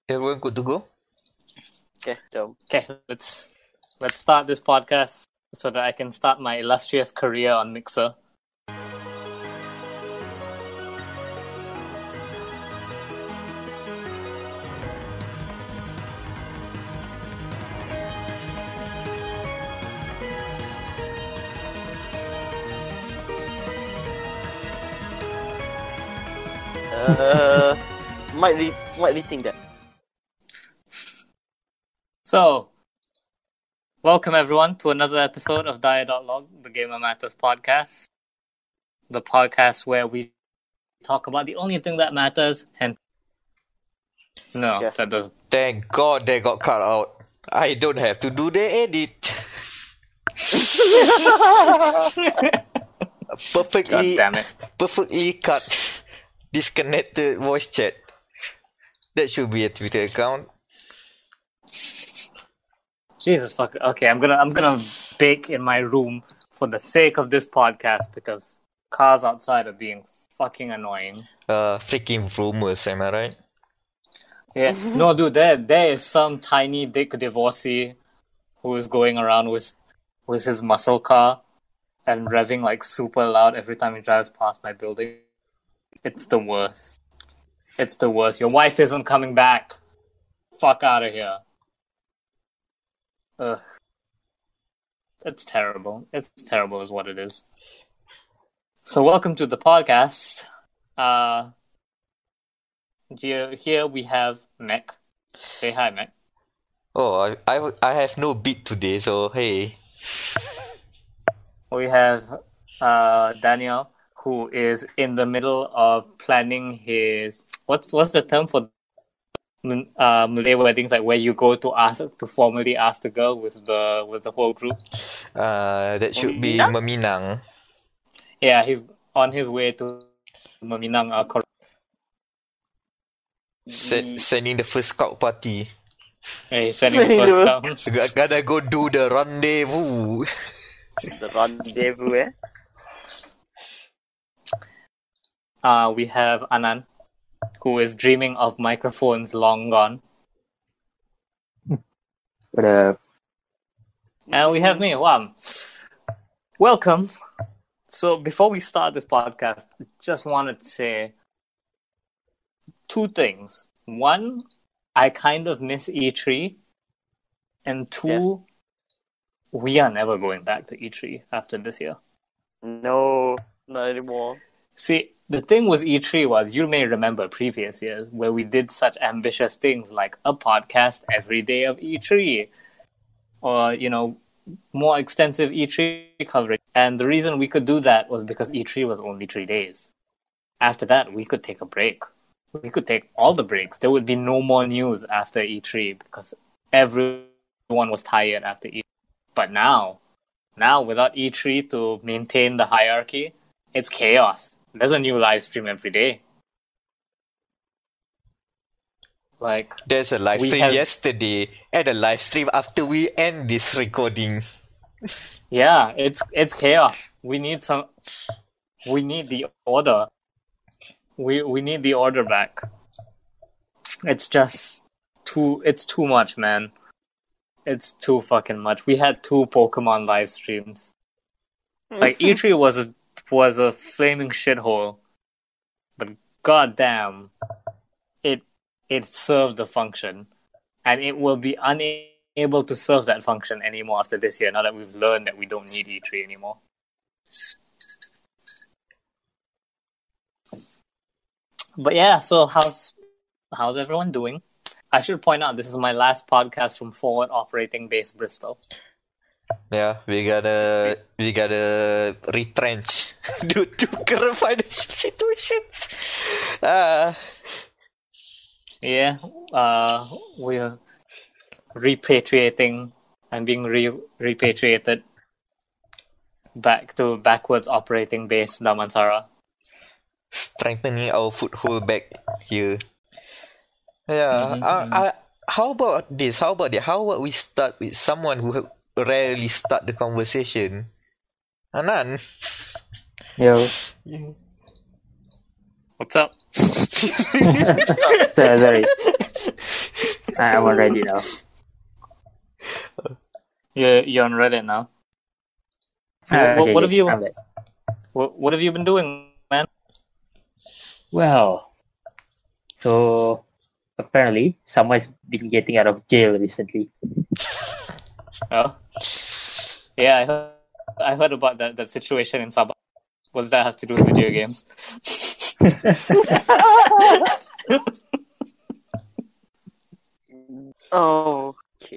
Everyone good to go? Okay, jom. Okay, let's start this podcast so that I can start my illustrious career on Mixer. Might rethink that. So, welcome everyone to another episode of Dia.log, the Gamer Matters podcast. The podcast where we talk about the only thing that matters and... No, Yes. that doesn't... Thank God they got cut out. I don't have to do the edit. God damn it. Perfectly cut. Disconnected voice chat. That should be a Twitter account. Jesus fuck. Okay, I'm gonna bake in my room for the sake of this podcast because cars outside are being fucking annoying. Freaking rumors, am I right? Yeah, no, dude, there is some tiny dick divorcee who is going around with his muscle car and revving like super loud every time he drives past my building. It's the worst. It's the worst. Your wife isn't coming back. Fuck out of here. Ugh. It's terrible. It's terrible is what it is. So welcome to the podcast. Here we have Mac. Say hi, Mac. Oh, I have no beat today, so hey. We have Daniel, who is in the middle of planning his what's the term for Malay weddings, like where you go to formally ask the girl with the whole group. That should be Meminang? Meminang. Yeah, he's on his way to Meminang. Sending the first scout party. Hey, sending the first down. Gotta go do the rendezvous. The rendezvous, We have Anand, who is dreaming of microphones long gone. What up? And we have me, Wam. Welcome. So before we start this podcast, I just wanted to say two things. One, I kind of miss E3. And two, Yes. we are never going back to E3 after this year. No, not anymore. See, the thing with E3 was, you may remember previous years where we did such ambitious things like a podcast every day of E3 or, more extensive E3 coverage. And the reason we could do that was because E3 was only 3 days. After that, we could take a break. We could take all the breaks. There would be no more news after E3 because everyone was tired after E3. But now without E3 to maintain the hierarchy, it's chaos. There's a new live stream every day. Like, There's a live We stream have- yesterday and a live stream after we end this recording. yeah, it's chaos. We need the order. We need the order back. It's just it's too much, man. It's too fucking much. We had 2 Pokemon live streams. Like E3 was a flaming shithole, but goddamn, it served the function, and it will be unable to serve that function anymore after this year. Now that we've learned that we don't need E3 anymore. But yeah, so how's everyone doing? I should point out this is my last podcast from Forward Operating Base Bristol. Yeah, we gotta retrench due to current financial situations. Yeah, we're repatriating and being repatriated back to backwards operating base Damansara. Strengthening our foothold back here. Yeah. How about this? How about we start with someone who rarely start the conversation? Anand. Yo. What's up? Sorry. I'm on Reddit now. You're on Reddit now. So what have you? I'm back. What have you been doing, man? Well, so apparently someone's been getting out of jail recently. Oh, yeah, I heard about that situation in Sabah. What does that have to do with video games? Oh, okay.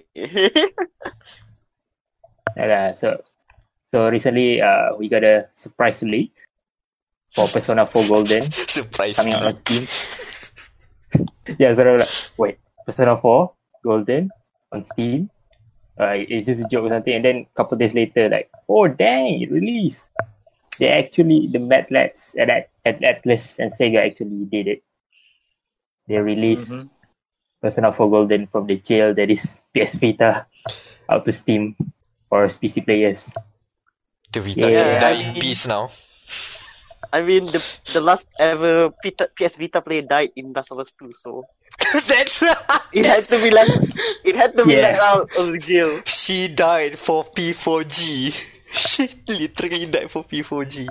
So recently, we got a surprise leak for Persona 4 Golden Surprise. coming out on Steam. Yeah, so I'm like, wait, Persona 4 Golden on Steam? Is this a joke or something? And then a couple days later, like, oh dang, it released. The Mad Labs at Atlas and Sega actually did it. They released Persona 4 Golden from the jail that is PS Vita out to Steam for PC players. The Vita Yeah. can die in peace now. I mean, the last ever PS Vita player died in Last of Us 2, so That's it had to be like Yeah. let out of the jail. She died for P4G. She literally died for P4G.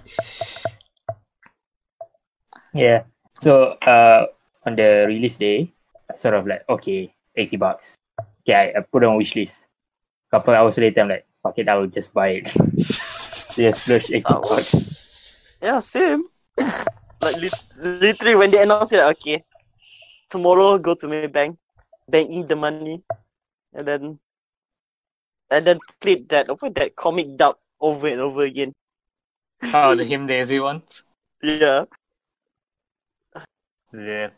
Yeah. So on the release day, I sort of like, okay, $80. Okay, I put on wishlist. Couple hours later, I'm like, fuck it, I will just buy it. Just splurge $80. Yeah, same. Like literally when they announced it, like, okay, tomorrow go to Maybank, bank in the money, and then played that comic dub over and over again. Oh, the Him Daisy ones. Yeah. Yeah,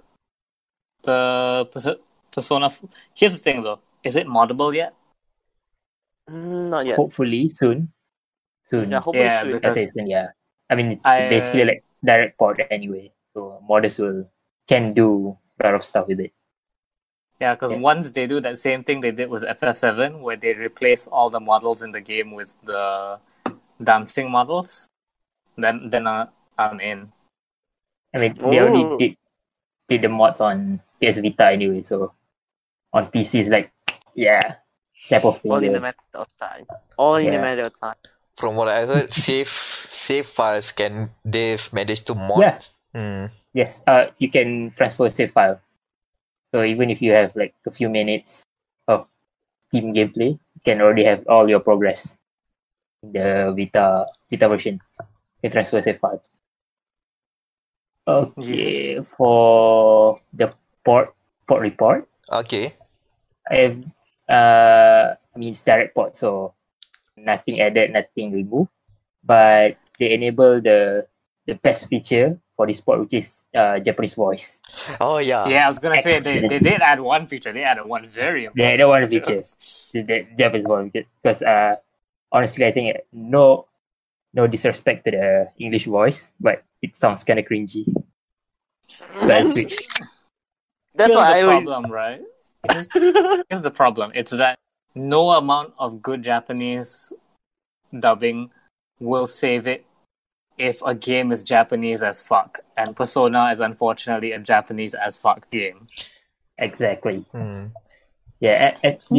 the Persona. Here's the thing, though. Is it moddable yet? Not yet. Hopefully soon. Yeah, hopefully Yeah, soon. I because say soon, yeah. I mean, it's I- basically like direct port anyway. So modders can do a lot of stuff with it. Yeah, because Yeah. once they do that same thing they did with FF7, where they replace all the models in the game with the dancing models, then I'm in. I mean, they Oh. already did the mods on PS Vita anyway, so on PC it's like, yeah, step of All in a failure. matter of time. All in a Yeah. matter of time. From what I heard, save files they've managed to mod. Yeah. Hmm. Yes, you can transfer a save file. So even if you have like a few minutes of team gameplay, you can already have all your progress in the Vita version. You can transfer a save file. Okay, for the port report, Okay. I have I mean it's direct port, so nothing added, nothing removed. But they enable the best feature for this port, which is Japanese voice. Oh yeah. Yeah, I was gonna say they Excellent. did add one feature. They added one very They important added one feature. The Japanese voice, because honestly I think no disrespect to the English voice, but it sounds kind of cringy. So I switched. That's Here's why I the always. problem, right? Here's the problem. It's that no amount of good Japanese dubbing will save it if a game is Japanese as fuck. And Persona is unfortunately a Japanese as fuck game. Exactly. Hmm. Yeah, and this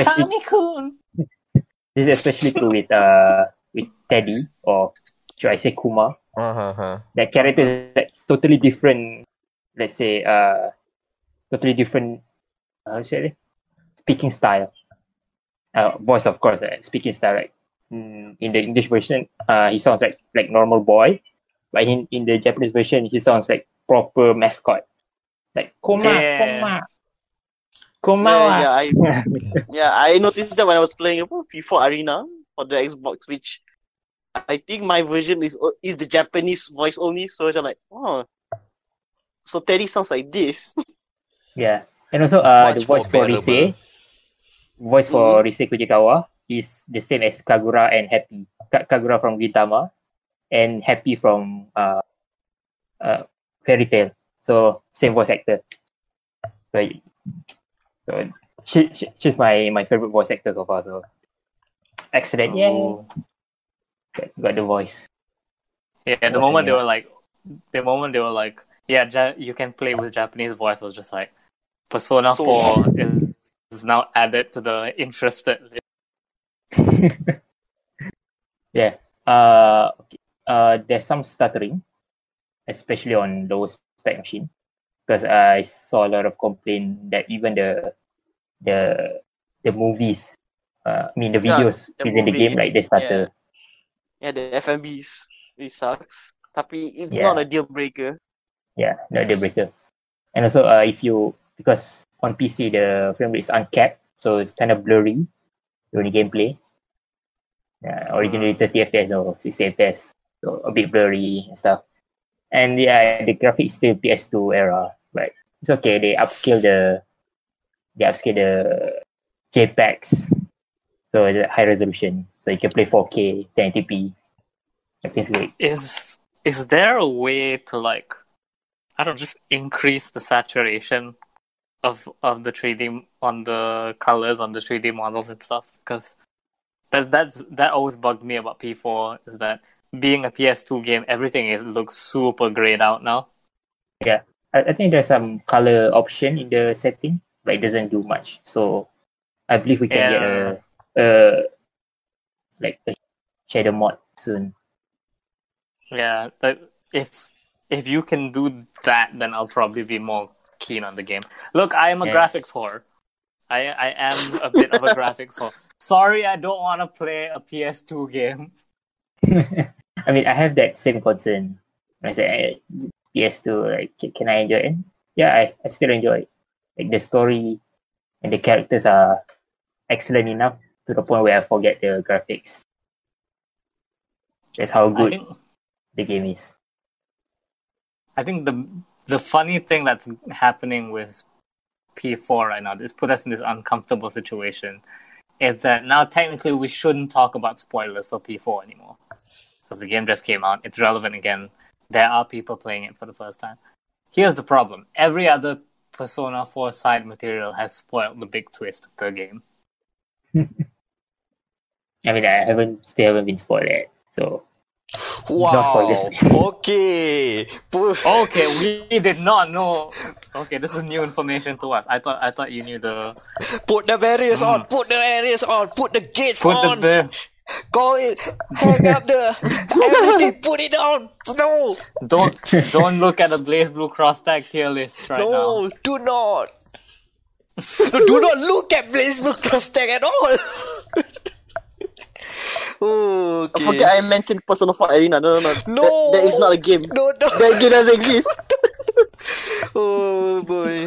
is especially true with Teddy, or should I say Kuma. Uh-huh. That character is like totally different. Let's say totally different. How to say it? Speaking style. Voice, of course. Speaking style, like in the English version, he sounds like normal boy, but in the Japanese version, he sounds like proper mascot, like Kuma, Yeah. Kuma. I noticed that when I was playing P4 Arena for the Xbox, which I think my version is the Japanese voice only. So I'm like, oh, so Teddy sounds like this. Yeah, and also Much the voice more for bearable. Rise Fujikawa is the same as Kagura and Happy. Kagura from Gintama and Happy from Fairy Tail. So same voice actor. So she's my favorite voice actor so far. So excellent, yeah. Ooh. Got the voice. Yeah, the moment they were like, yeah, you can play with Japanese voice, I was just like, Persona So 4 is now added to the interested list. Yeah. Okay. There's some stuttering, especially on low spec machine, because I saw a lot of complaint that even the movies, the Yeah, videos the within the movie, game, like they stutter. yeah, the FMVs really sucks. Tapi it's Yeah. not a deal breaker. Yeah, not deal breaker. And also, because on PC the frame rate is uncapped, so it's kind of blurry during gameplay. Originally 30 FPS or 60 FPS, so a bit blurry and stuff. And yeah, the graphics still PS2 era, but it's okay. They upscale the JPEGs, so the high resolution, so you can play 4K, 1080p. Everything's great. Is there a way to just increase the saturation of the 3D on the colors on the 3D models and stuff? Because that always bugged me about P4 is that being a PS2 game, everything looks super grayed out now. Yeah, I think there's some color option in the setting, but it doesn't do much. So I believe we can get a shader mod soon. Yeah, but if you can do that, then I'll probably be more keen on the game. Look, I am a graphics whore. I am a bit of a graphics whore. Sorry, I don't want to play a PS2 game. I mean, I have that same concern. I say PS2, can I enjoy it? Yeah, I still enjoy it. Like the story and the characters are excellent enough to the point where I forget the graphics. That's how good the game is. I think the funny thing that's happening with P4 right now, this put us in this uncomfortable situation, is that now technically we shouldn't talk about spoilers for P4 anymore. Because the game just came out, it's relevant again. There are people playing it for the first time. Here's the problem. Every other Persona 4 side material has spoiled the big twist of the game. I mean, I still haven't been spoiled yet, so... Wow. Okay. Okay, we did not know. Okay, this is new information to us. I thought you knew the... Put the barriers on. Put the barriers on. Put the gates Put on. the... Go it. Hang up the everything. Put it on. No. Don't look at the Blaze Blue Cross Tag tier list right now. No, do not. Do not look at Blaze Blue Cross Tag at all. Oh, okay. I forget I mentioned Persona 4 Arena. No. No. That is not a game. No. That game doesn't exist. Oh boy.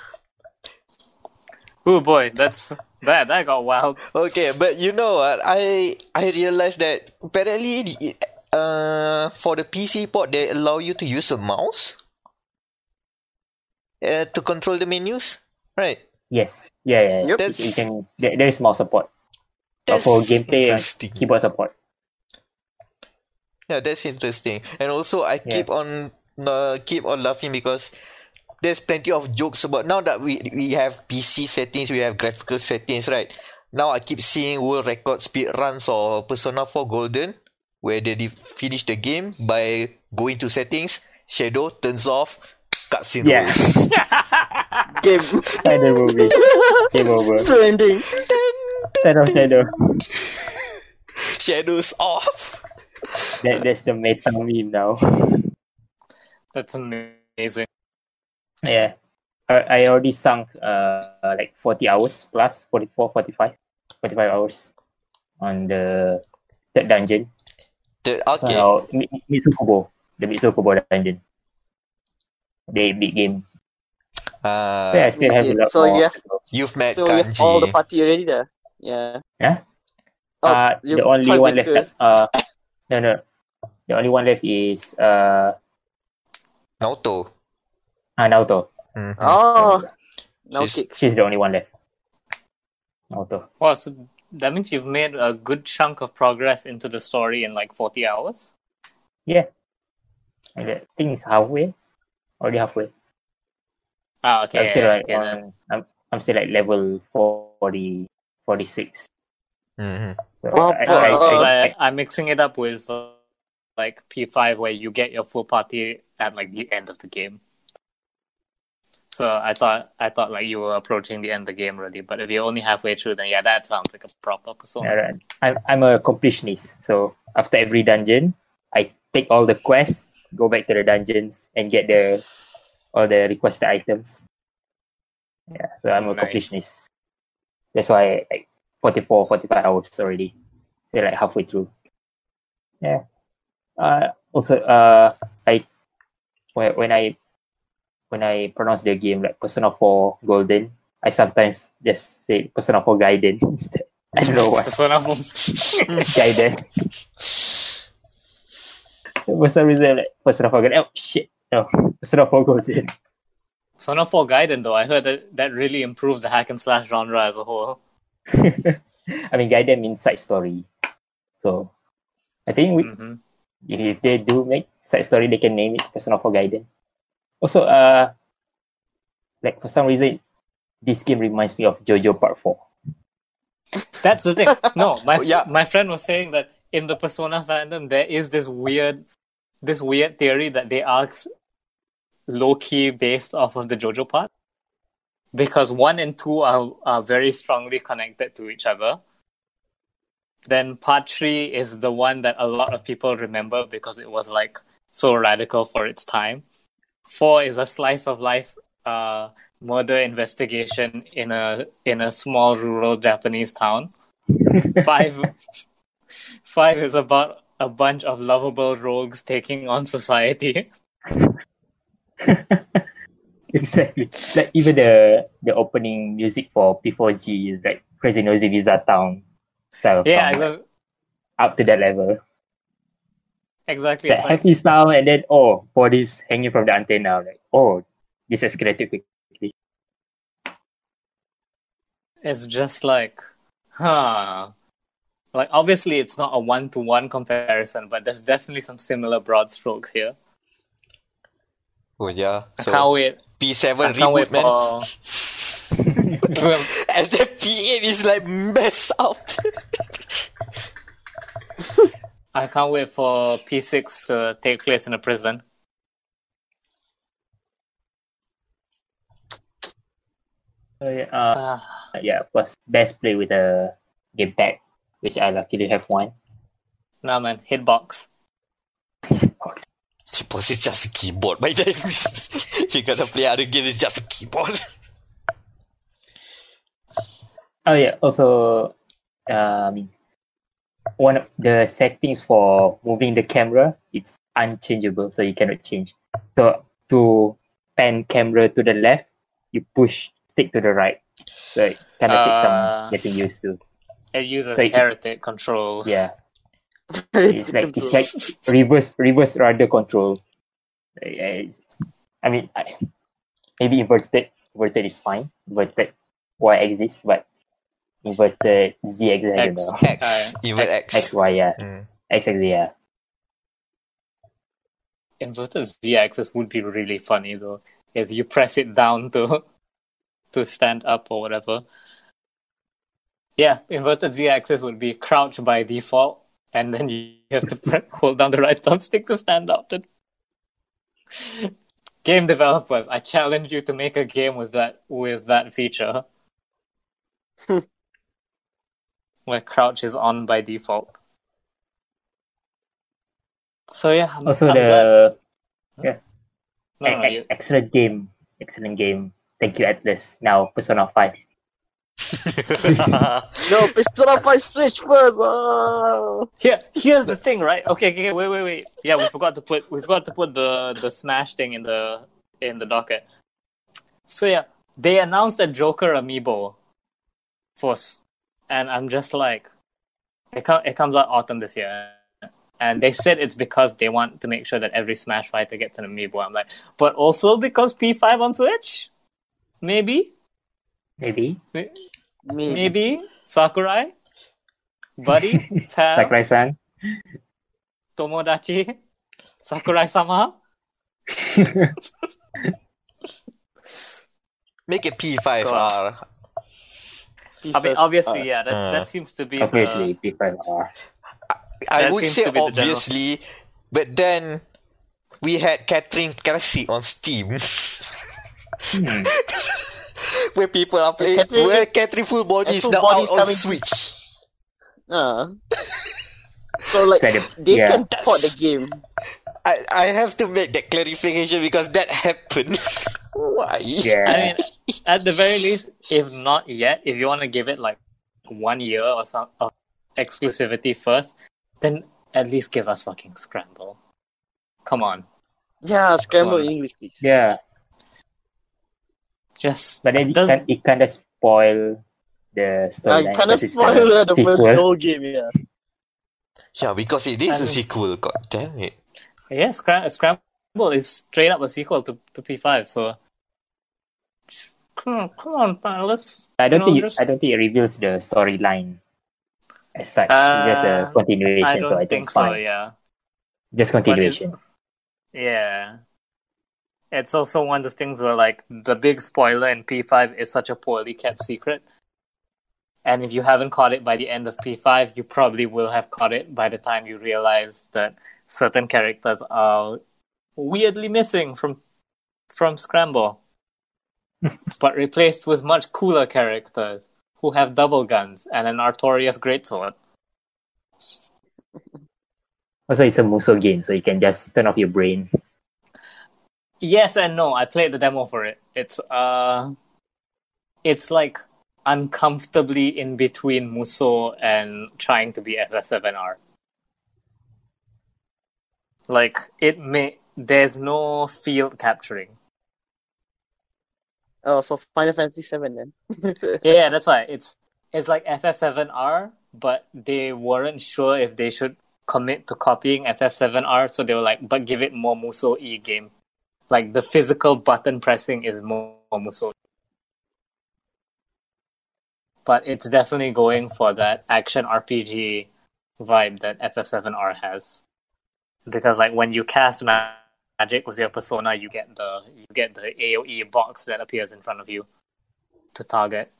Oh boy, that got wild. Okay, but you know what? I realized that apparently for the PC port they allow you to use a mouse to control the menus, right? Yes. Yeah. Yep. You can. There is mouse support. That's For gameplay and interesting. keyboard support. Yeah, that's interesting. And also, I keep on laughing because there's plenty of jokes about now that we have PC settings, we have graphical settings, right? Now I keep seeing world record speed runs or Persona 4 Golden, where they finish the game by going to settings, shadow turns off, cutscene rolls. Game. Final movie. Game over. Trending. Shadow. Shadows off. That's the meta meme now. That's amazing. Yeah. I already sunk 40 hours plus, 45 hours on the third dungeon. Okay. So, Mitsukubo, the Mitsukubo dungeon. The big game. So I still have a lot So more. You've met So you have Kanji. all the party already there. Yeah. Yeah? Oh, The only one left. No. The only one left is Naoto. Naoto. Mhm. Oh. No kicks. She's the only one left. Naoto. Wow, so that means you've made a good chunk of progress into the story in 40 hours? Yeah. And I think it's halfway. Already halfway. Ah, okay. I'm still then. I'm still at level 46. Mhm. So I'm mixing it up with P5 where you get your full party at the end of the game. So I thought like you were approaching the end of the game already. But if you're only halfway through, then yeah, that sounds like a proper Persona. I'm a completionist, so after every dungeon, I take all the quests, go back to the dungeons, and get all the requested items. Yeah, so I'm a Nice. completionist. That's why like 44, 45 hours already. So like halfway through. Yeah. Also, I when I pronounce the game like Persona 4 Golden, I sometimes just say Persona 4 Gaiden instead. I don't know why. Persona 4. Gaiden. For some reason, like Persona 4 Gaiden. Oh shit! No, Persona 4 Golden. Persona 4 Gaiden, though, I heard that really improved the hack and slash genre as a whole. I mean, Gaiden means side story, so I think Mm-hmm. if they do make side story, they can name it Persona 4 Gaiden. Also, like for some reason, this game reminds me of JoJo Part 4. That's the thing. No, Yeah. my friend was saying that in the Persona fandom, there is this weird theory that they are low-key based off of the JoJo part. Because 1 and 2 are very strongly connected to each other. Then part 3 is the one that a lot of people remember because it was like so radical for its time. 4 is a slice of life murder investigation in a small rural Japanese town. 5 is about a bunch of lovable rogues taking on society. Exactly. Like even the opening music for P4G is like Crazy Noisy Visa Town style of Yeah, song, like, up to that level. exactly. It's like happy sound, and then bodies hanging from the antenna. Like this escalated quickly. It's just like, like obviously it's not a 1-to-1 comparison, but there's definitely some similar broad strokes here. Oh yeah. I So can't wait. P7 I can't wait reboot, man. for. And then P8 is like messed up. I can't wait for P6 to take place in a prison. Yeah, of course, best play with a gamepad, which I luckily have one. Nah, man, hitbox. Suppose it's just a keyboard by then. You gotta play other games, it's just a keyboard. Oh yeah, also, one of the settings for moving the camera, it's unchangeable, so you cannot change. So to pan camera to the left, you push stick to the right. So it kind of takes some getting used to. It uses So heretic controls. Yeah, it's like reverse rudder control. I mean, maybe inverted is fine. Inverted Y exists, but inverted Z exists. I don't know. X. Invert X. X Y, yeah. Mm. X, yeah. Inverted Z-axis would be really funny though. Is you press it down to stand up or whatever. Yeah, inverted Z-axis would be crouch by default, and then you have to hold down the right thumbstick to stand up. Game developers, I challenge you to make a game with that feature. Where crouch is on by default. So yeah, Also, I'm glad. excellent game. Thank you, Atlas. Now Persona 5. No, Persona 5 Switch first. Here's the thing, right? Okay, wait. Yeah, we forgot to put the Smash thing in the docket. So yeah, they announced a Joker amiibo first, and I'm just like, it comes out autumn this year, and they said it's because they want to make sure that every Smash fighter gets an amiibo. I'm like, but also because P5 on Switch, maybe. Sakurai, buddy, pal, Sakurai-san. Tomodachi, Sakurai-sama. Make it P5R. I mean, obviously, yeah, that seems to be Obviously, P5R. I That would seems say to be the general- obviously, but then we had Catherine Kelsey on Steam. Where people are playing, Catherine- where Catherine Full Body and is Full now Body out is on coming to Switch. So like they Yeah. can port the game. I have to make that clarification because that happened. Why? Yeah. I mean, at the very least, if not yet, if you want to give it like 1 year or some of exclusivity first, then at least give us fucking Scramble. Come on, Yeah, scramble Come on. in English, please. Yeah. just But then does- it kind of spoil the storyline. I kind of because it's spoiled a the first sequel. whole game. Yeah. Yeah, because it is I a mean- sequel. God damn it. yeah, Scramble is straight up a sequel to P5. So come on, man, let's. I don't you know, think just- I don't think it reveals the storyline as such. Uh, it's just a continuation, I don't so I think think it's so. fine. Yeah. Just continuation. Yeah. It's also one of those things where, like, the big spoiler in P5 is such a poorly kept secret. And if you haven't caught it by the end of P5, you probably will have caught it by the time you realize that certain characters are weirdly missing from Scramble. But replaced with much cooler characters who have double guns and an Artorias greatsword. Also, it's a Muso game, so you can just turn off your brain. Yes and no. I played the demo for it. It's like uncomfortably in between Muso and trying to be FF7R. Like there's no field capturing. Oh, so Final Fantasy 7 then. Yeah, that's why it's like FF7R, but they weren't sure if they should commit to copying FF7R, so they were like, but give it more Muso-y game. Like, the physical button pressing is more Muso. But it's definitely going for that action RPG vibe that FF7R has. Because, like, when you cast magic with your persona, you get the AoE box that appears in front of you to target.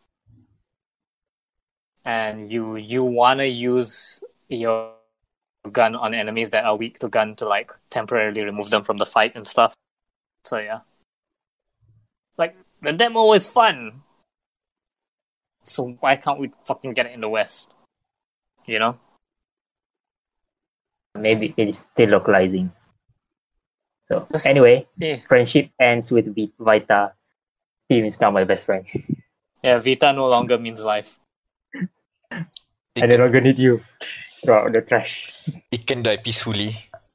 And you wanna use your gun on enemies that are weak to gun to, like, temporarily remove them from the fight and stuff. So yeah. Like, the demo was fun. So why can't we fucking get it in the West? You know? Maybe it's still localizing. So Just- anyway, Yeah. friendship ends with Vita. Tim is now my best friend. Yeah, Vita no longer means life. I no longer need you. Throw out the trash. It can die peacefully.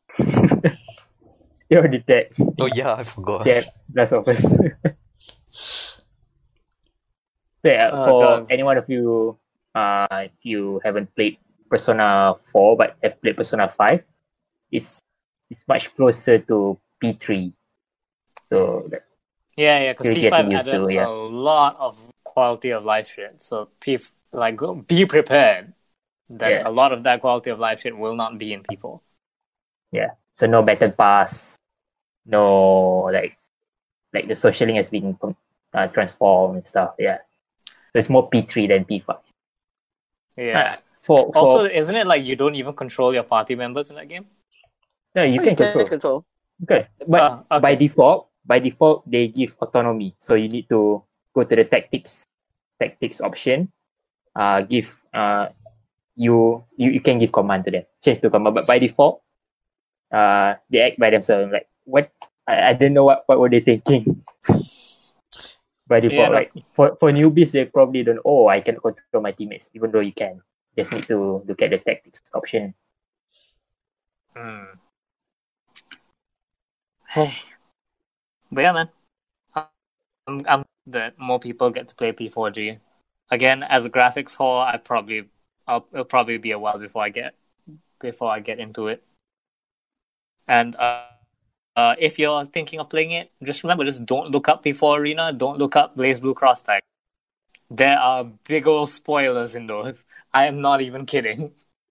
You already dead. Oh yeah, I forgot. Yeah, Last of Us. So yeah, Oh, for God. any one of you, if you haven't played Persona 4 but have played Persona 5, it's much closer to P3. So Yeah, because You're P5 getting used added to, yeah. a lot of quality of life shit. So be prepared that Yeah. a lot of that quality of life shit will not be in P4. so no battle pass, no like the social link has been transformed and stuff. Yeah, so it's more P3 than P5. Yeah. For Also, isn't it like you don't even control your party members in that game? no, you can control. control. Okay, but Okay. by default they give autonomy, so you need to go to the tactics option. Give you can give command to them, change to command, but by default, they act by themselves. Like what? I don't know what were they thinking. By default, Yeah, like for newbies, they probably don't. Oh, I can control my teammates, even though you can. Just need to look at the tactics option. Hey, but yeah, man, I'm that more people get to play P4G. Again, as a graphics whore, it'll probably be a while before I get into it. And if you're thinking of playing it, just remember, just don't look up P4 Arena, don't look up BlazBlue Cross Tag. There are big old spoilers in those. I am not even kidding.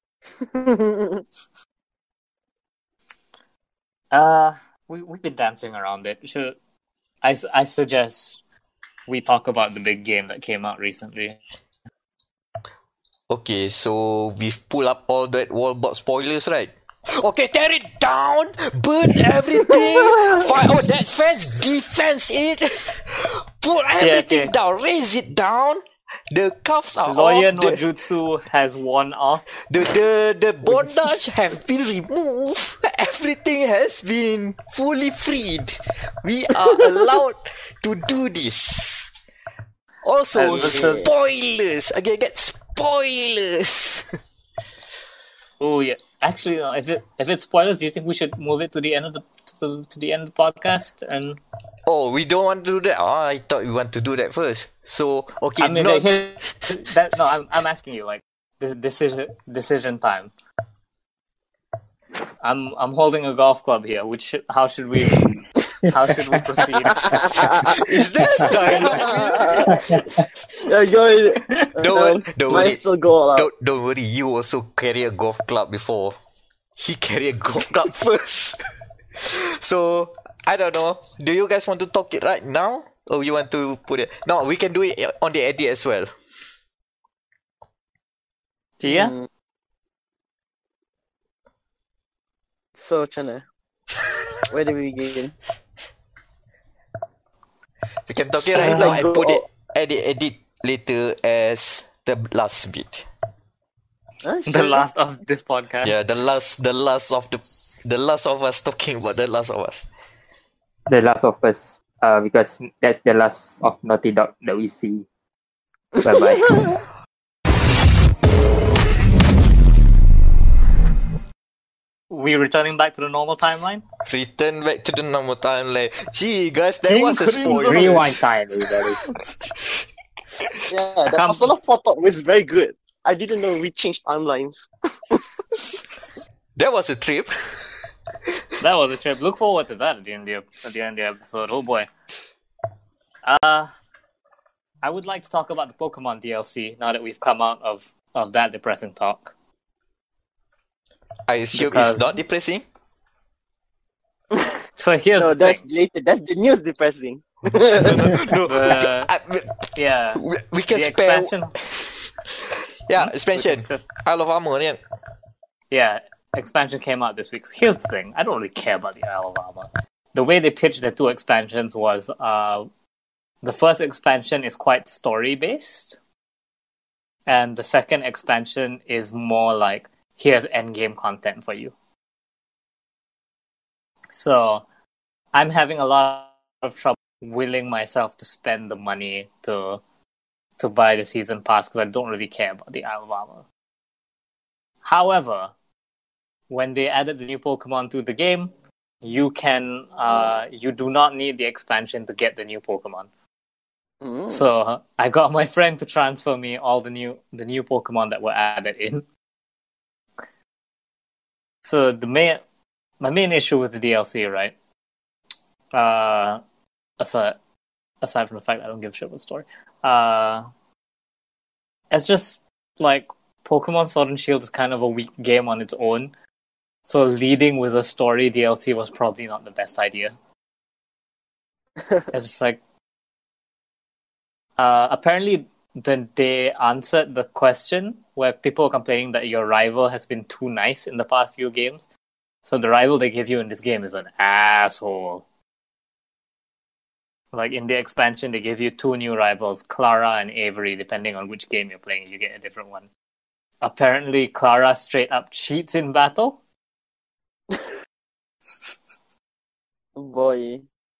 We've been dancing around it. I suggest we talk about the big game that came out recently. Okay, so we've pulled up all that Wallbox spoilers, right? Okay, tear it down, burn everything, fight. Oh, that fence, defense it, pull everything down, raise it down. The cuffs are Lawyer off. no Jutsu has worn off. The bondage have been removed. Everything has been fully freed. We are allowed to do this. Also, spoilers. Again, get spoilers. Oh yeah. Actually, if it's spoilers, do you think we should move it to the end of to the end of the podcast? And oh, we don't want to do that. Oh, I thought we want to do that first. So okay, I mean, I'm asking you, like, this decision time. I'm holding a golf club here. How should we proceed? Is this Yeah, don't might worry. still go all out. Don't worry. You also carry a golf club before. He carried a golf club first. So I don't know. Do you guys want to talk it right now, or you want to put it? No, we can do it on the edit as well. Tia? So, Chana, where do we begin? We can talk it right now and put it edit later as the last bit. Sure. The last of this podcast. Yeah, the last of us talking about the Last of Us. The Last of Us, because that's the last of Naughty Dog that we see. Bye bye. We returning back to the normal timeline? Return back to the normal timeline. Gee, guys, that was a spoiler. Rewind time, everybody. Yeah, the Persona 4 talk was very good. I didn't know we changed timelines. That was a trip. That was a trip. Look forward to that at the end of the episode. Oh boy. I would like to talk about the Pokemon DLC now that we've come out of that depressing talk. I assume it's not depressing. So here's the that's thing. later. That's the news depressing. No. Yeah. We can The spare. expansion. Yeah, expansion. Isle of Armor, yeah. Yeah, expansion came out this week. So here's the thing. I don't really care about the Isle of Armor. The way they pitched the two expansions was the first expansion is quite story-based. And the second expansion is more like, here's endgame content for you. So I'm having a lot of trouble willing myself to spend the money to buy the season pass because I don't really care about the Isle of Armor. However, when they added the new Pokemon to the game, you do not need the expansion to get the new Pokemon. So I got my friend to transfer me all the new Pokemon that were added in. So my main issue with the DLC, right? Aside from the fact I don't give a shit about the story, it's just like Pokemon Sword and Shield is kind of a weak game on its own. So leading with a story DLC was probably not the best idea. It's just like apparently then they answered the question where people are complaining that your rival has been too nice in the past few games. So the rival they give you in this game is an asshole. Like in the expansion, they give you two new rivals, Clara and Avery, depending on which game you're playing, you get a different one. Apparently, Clara straight up cheats in battle. Boy.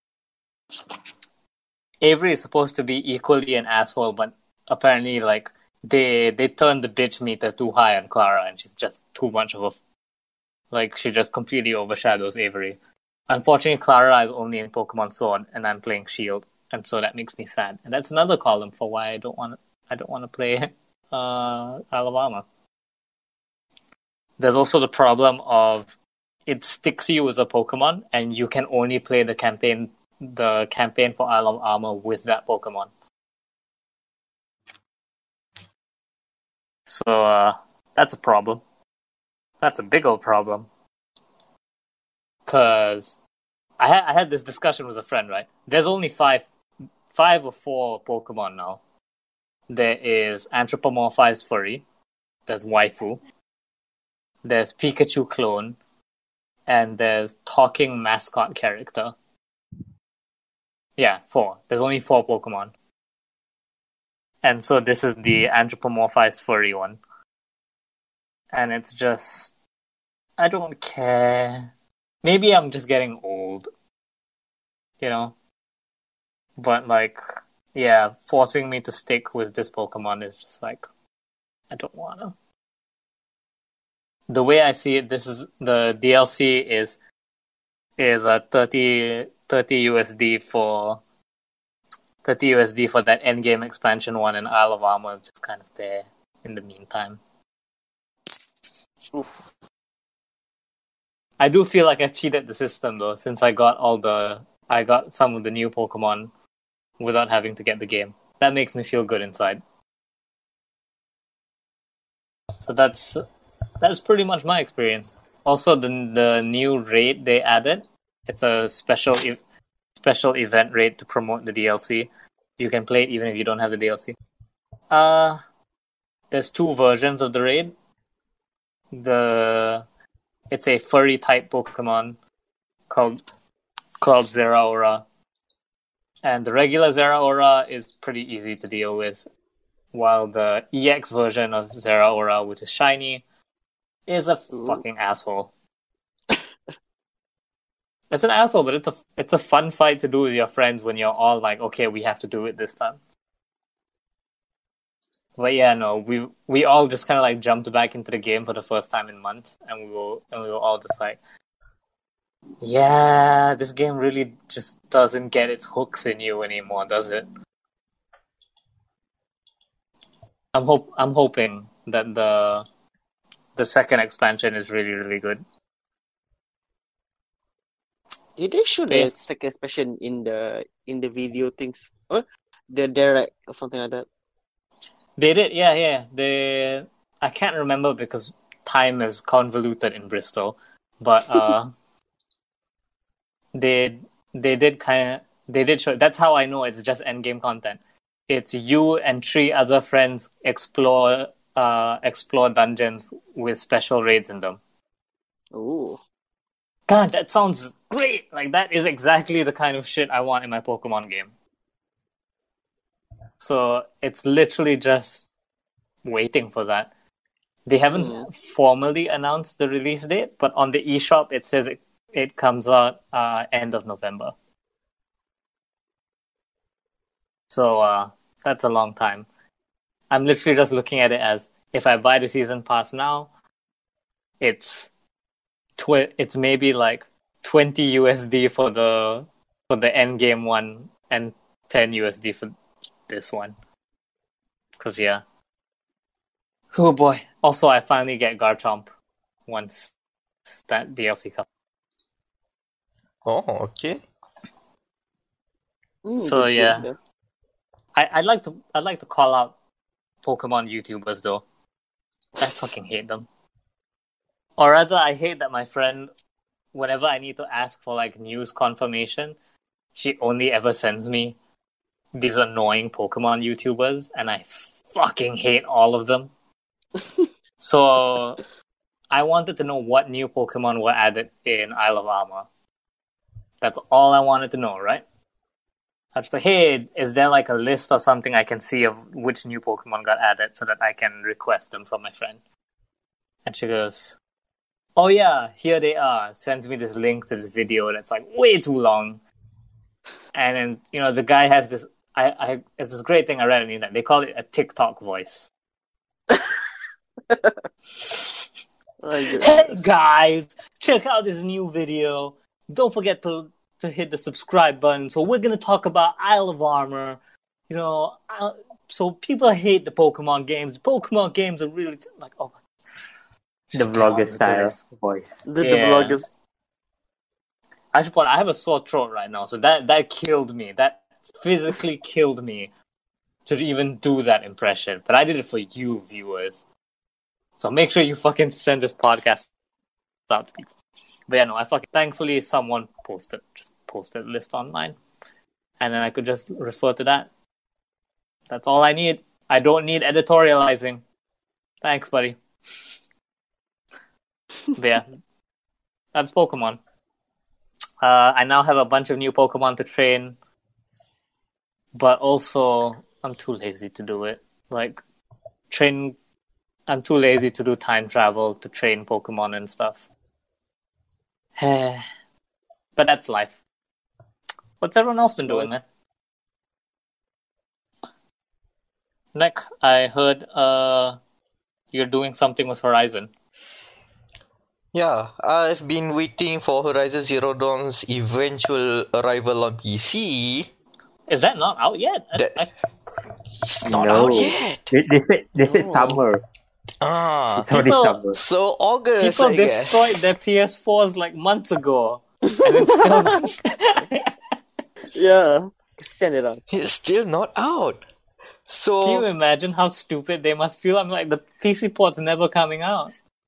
Avery is supposed to be equally an asshole, but apparently, like, they turned the bitch meter too high on Clara, and she's just too much of a... Like, she just completely overshadows Avery. Unfortunately, Clara is only in Pokemon Sword, and I'm playing Shield, and so that makes me sad. And that's another column for why I don't want to play Alabama. There's also the problem of it sticks you as a Pokemon, and you can only play the campaign for Isle of Armor with that Pokemon. So that's a problem. That's a big old problem. Because I had this discussion with a friend, right? There's only five or four Pokemon now. There is Anthropomorphized Furry. There's Waifu. There's Pikachu Clone. and there's talking mascot character. Yeah, 4. There's only 4 Pokemon. And so this is the anthropomorphized furry one. And it's just... I don't care. Maybe I'm just getting old. You know? But, like, yeah, forcing me to stick with this Pokemon is just like... I don't wanna. The way I see it, this is... The DLC is a 30 USD for... 30 USD for that endgame expansion one, and Isle of Armor just kind of there in the meantime. Oof. I do feel like I cheated the system though, since I got some of the new Pokemon without having to get the game. That makes me feel good inside. So that's pretty much my experience. Also, the new raid they added, it's a special event raid to promote the DLC. You can play it even if you don't have the DLC. There's 2 versions of the raid. It's a furry type Pokemon called Zeraora. And the regular Zeraora is pretty easy to deal with, while the EX version of Zeraora, which is shiny, is a fucking asshole. It's an asshole, but it's a fun fight to do with your friends when you're all like, okay, we have to do it this time. But yeah, no, we all just kind of like jumped back into the game for the first time in months, and we were all just like, yeah, this game really just doesn't get its hooks in you anymore, does it? I'm hoping that the second expansion is really, really good. Did they show the second expansion in the video things? Or the direct or something like that? They did, yeah. I can't remember because time is convoluted in Bristol, but they did show. That's how I know it's just endgame content. It's you and 3 other friends explore dungeons with special raids in them. Ooh. God, that sounds great! Like, that is exactly the kind of shit I want in my Pokemon game. So, it's literally just waiting for that. They haven't formally announced the release date, but on the eShop, it says it comes out end of November. So, that's a long time. I'm literally just looking at it as, if I buy the season pass now, it's maybe like 20 USD for the end game one and 10 USD for this one. Cause yeah. Oh boy. Also, I finally get Garchomp once that DLC comes. Oh, okay. So yeah. I'd like to call out Pokemon YouTubers though. I fucking hate them. Or rather, I hate that my friend, whenever I need to ask for like news confirmation, she only ever sends me these annoying Pokemon YouTubers, and I fucking hate all of them. So I wanted to know what new Pokemon were added in Isle of Armor. That's all I wanted to know, right? I was like, hey, is there like a list or something I can see of which new Pokemon got added so that I can request them from my friend? And she goes, oh yeah, here they are. Sends me this link to this video that's like way too long. And then, the guy has this, it's this great thing I read on the internet. They call it a TikTok voice. Hey guys, check out this new video. Don't forget to hit the subscribe button. So we're going to talk about Isle of Armor. So people hate the Pokemon games. Pokemon games are really like, oh my. The vlogger style voice. The vloggers. I have a sore throat right now, so that killed me. That physically killed me to even do that impression. But I did it for you, viewers. So make sure you fucking send this podcast out to people. But yeah, no, thankfully someone posted a list online. And then I could just refer to that. That's all I need. I don't need editorializing. Thanks, buddy. But yeah, That's Pokemon. I now have a bunch of new Pokemon to train, but also I'm too lazy to do it. I'm too lazy to do time travel to train Pokemon and stuff. But that's life. What's everyone else been doing, man? Nick, I heard you're doing something with Horizon. Yeah, I've been waiting for Horizon Zero Dawn's eventual arrival on PC. Is that not out yet? It's not out yet. They said summer. It's already summer. So August. People destroyed their PS4s like months ago, and it's still. Yeah, send it out. It's still not out. So can you imagine how stupid they must feel? I'm like, the PC port's never coming out.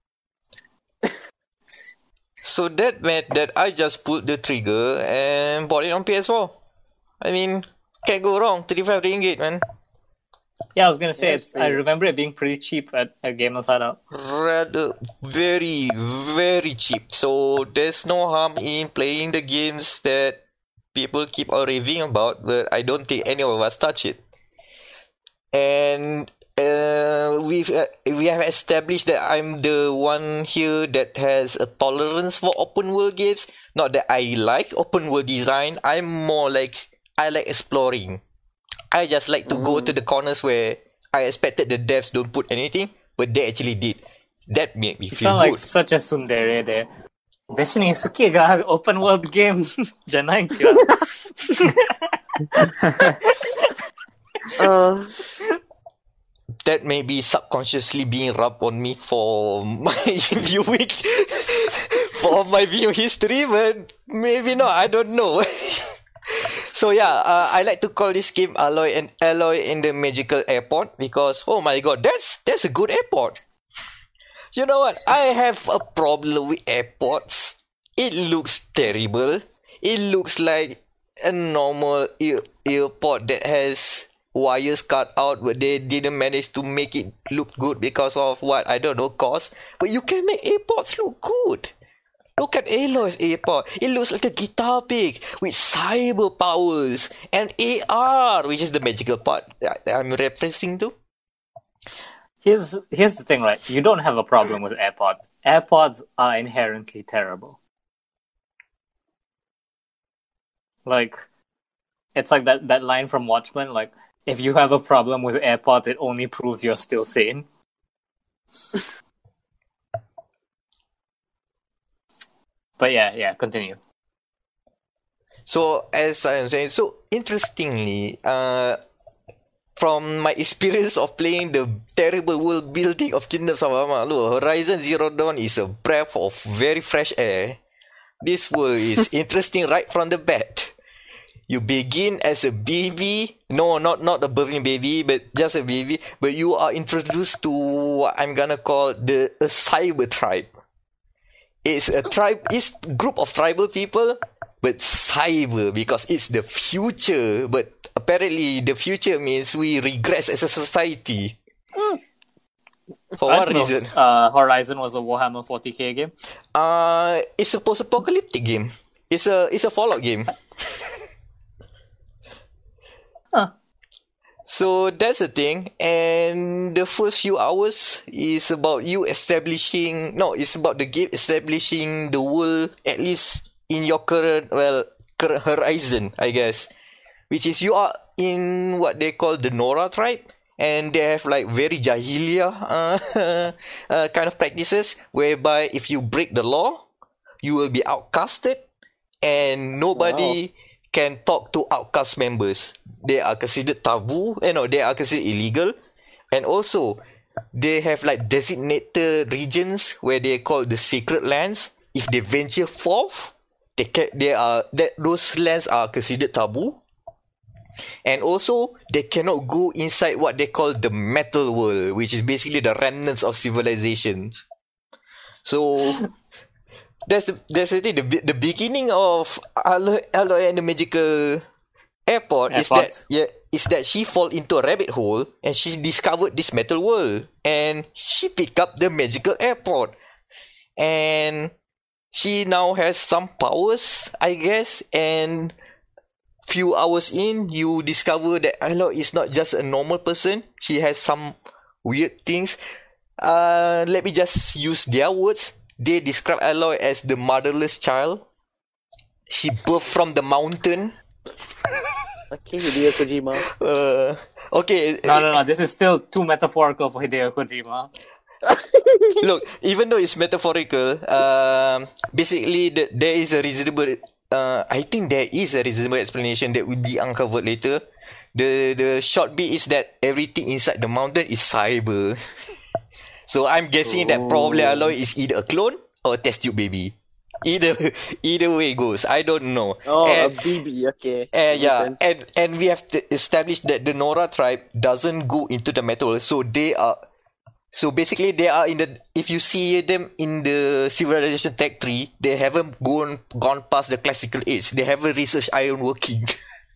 So that meant that I just pulled the trigger and bought it on PS4. I mean, can't go wrong. 35 ringgit, man. Yeah, I was gonna say, I remember it being pretty cheap at Gamers Hideout. Rather, very, very cheap. So there's no harm in playing the games that people keep on raving about, but I don't think any of us touch it. And we have established that I'm the one here that has a tolerance for open world games. Not that I like open world design. I'm more like, I like exploring. I just like to go to the corners where I expected the devs don't put anything, but they actually did. That made me feel good. You sound like such a tsundere there. Best ni suki ga open world game. Janai kya? That may be subconsciously being rubbed on me for my viewing, for my view history, but maybe not. I don't know. So yeah, I like to call this game Alloy in the Magical Airport because, oh my god, that's a good airport. You know what? I have a problem with airports. It looks terrible. It looks like a normal airport that has wires cut out, but they didn't manage to make it look good because of what, I don't know, cost. But you can make airports look good. Look at Aloy's airport. It looks like a guitar pick with cyber powers and AR, which is the magical part I'm referencing to. Here's the thing, right? You don't have a problem with airports. Airports are inherently terrible. Like, it's like that line from Watchmen, like, if you have a problem with airports, it only proves you're still sane. But yeah, continue. So, as I am saying, so interestingly, from my experience of playing the terrible world building of Kingdoms of Amalur, Horizon Zero Dawn is a breath of very fresh air. This world is interesting right from the bat. You begin as a baby. No, not a birthing baby, but just a baby. But you are introduced to what I'm gonna call a cyber tribe. It's a tribe, it's a group of tribal people, but cyber because it's the future. But apparently the future means we regress as a society. For what reason? Horizon was a Warhammer 40k game? It's a post-apocalyptic game. It's a Fallout game. Huh. So that's the thing, and the first few hours is about you it's about the game establishing the world, at least in your current horizon, I guess. Which is you are in what they call the Nora tribe, and they have like very Jahiliya kind of practices, whereby if you break the law, you will be outcasted, and nobody can talk to outcast members. They are considered taboo. They are considered illegal. And also, they have like designated regions where they call the sacred lands. If they venture forth, those lands are considered taboo. And also, they cannot go inside what they call the metal world, which is basically the remnants of civilizations. So that's the thing. The beginning of Alloy and the Magical Airport is that she fall into a rabbit hole and she discovered this metal world and she picked up the Magical Airport and she now has some powers, I guess, and few hours in, you discover that Aloy is not just a normal person. She has some weird things. Let me just use their words. They describe Aloy as the motherless child. She birthed from the mountain. Okay, Hideo Kojima. Okay. No. This is still too metaphorical for Hideo Kojima. Look, even though it's metaphorical, basically there is a reasonable. I think there is a reasonable explanation that will be uncovered later. The short bit is that everything inside the mountain is cyber. So I'm guessing that probably Aloy is either a clone or a test tube baby. Either way it goes. I don't know. Oh, a BB. Okay. Yeah, and we have to establish that the Nora tribe doesn't go into the metal, so they are. So basically, they are in the. If you see them in the civilization tech tree, they haven't gone past the classical age. They haven't researched ironworking.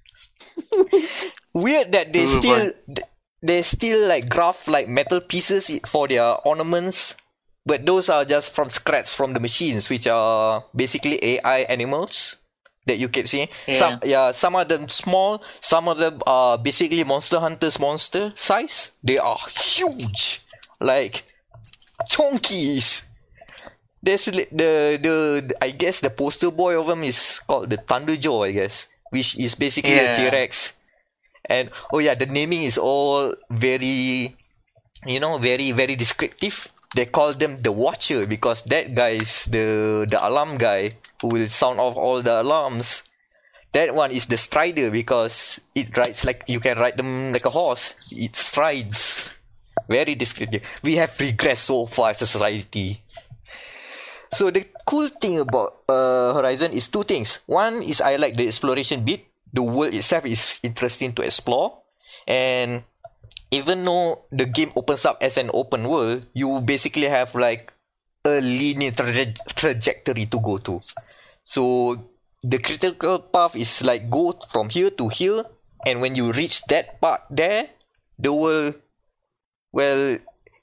Weird that they still like graft like metal pieces for their ornaments, but those are just from scratch from the machines, which are basically AI animals that you can see. Some of them small, some of them are basically Monster Hunter's monster size. They are huge. Like chonkies. There's the I guess the poster boy of them is called the Thunderjaw, I guess, which is basically a T-Rex. And the naming is all very, very very descriptive. They call them the Watcher because that guy is the alarm guy who will sound off all the alarms. That one is the Strider because it rides like you can ride them like a horse. It strides. Very descriptive. We have regressed so far as a society. So the cool thing about Horizon is two things. One is I like the exploration bit. The world itself is interesting to explore. And even though the game opens up as an open world, you basically have like a linear trajectory to go to. So the critical path is like go from here to here. And when you reach that part there, the world... it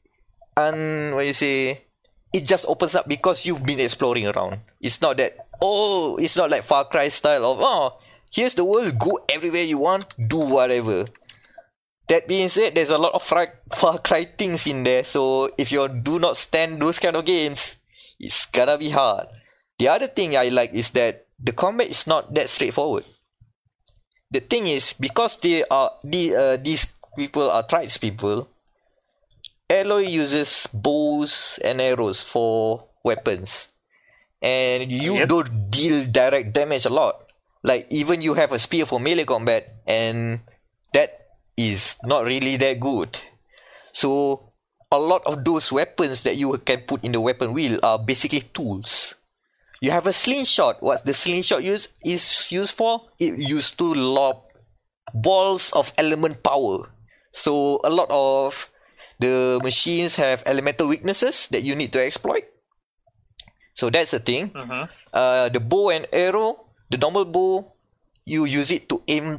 just opens up because you've been exploring around. It's not that, it's not like Far Cry style of, here's the world, go everywhere you want, do whatever. That being said, there's a lot of Far Cry things in there, so if you do not stand those kind of games, it's gonna be hard. The other thing I like is that the combat is not that straightforward. The thing is, because these people are tribes people, Aloy uses bows and arrows for weapons. And you don't deal direct damage a lot. Like, even you have a spear for melee combat, and that is not really that good. So, a lot of those weapons that you can put in the weapon wheel are basically tools. You have a slingshot. What the slingshot is used for? It used to lob balls of element power. So, a lot of the machines have elemental weaknesses that you need to exploit. So that's the thing. The bow and arrow, the normal bow, you use it to aim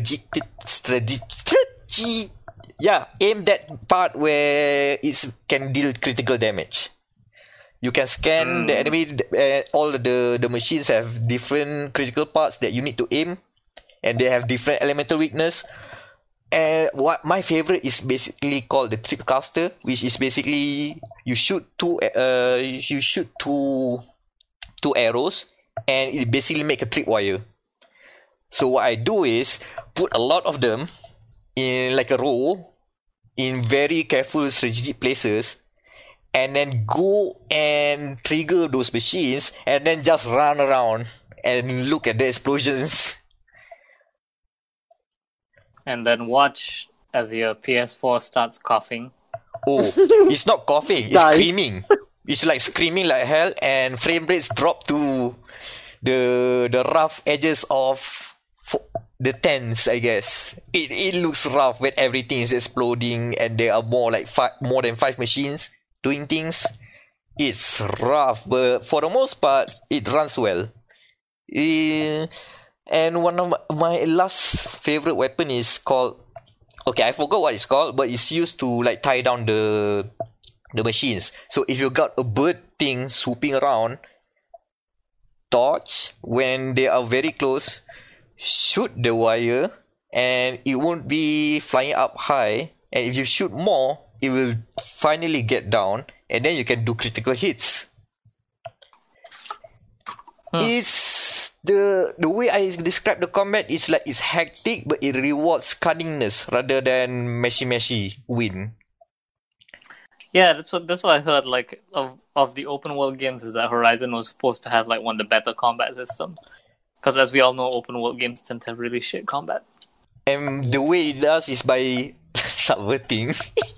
aim that part where it can deal critical damage. You can scan the enemy. All the machines have different critical parts that you need to aim, and they have different elemental weakness. And what my favorite is basically called the Tripcaster, which is basically you shoot two arrows, and it basically make a tripwire. So what I do is put a lot of them in like a row in very careful strategic places, and then go and trigger those machines, and then just run around and look at the explosions. And then watch as your PS4 starts coughing. Oh, it's not coughing, it's screaming. It's like screaming like hell, and frame rates drop to the rough edges of the tens, I guess. It looks rough when everything is exploding and there are more than 5 machines doing things. It's rough, but for the most part, it runs well. And one of my last favorite weapon is called... Okay, I forgot what it's called, but it's used to like tie down the machines. So if you got a bird thing swooping around, torch when they are very close, shoot the wire, and it won't be flying up high. And if you shoot more, it will finally get down, and then you can do critical hits. It's the way I describe the combat is like it's hectic, but it rewards cunningness rather than meshy win. Yeah, that's what I heard. Like of the open world games, is that Horizon was supposed to have like one of the better combat systems. Because as we all know, open world games tend to have really shit combat. And the way it does is by subverting.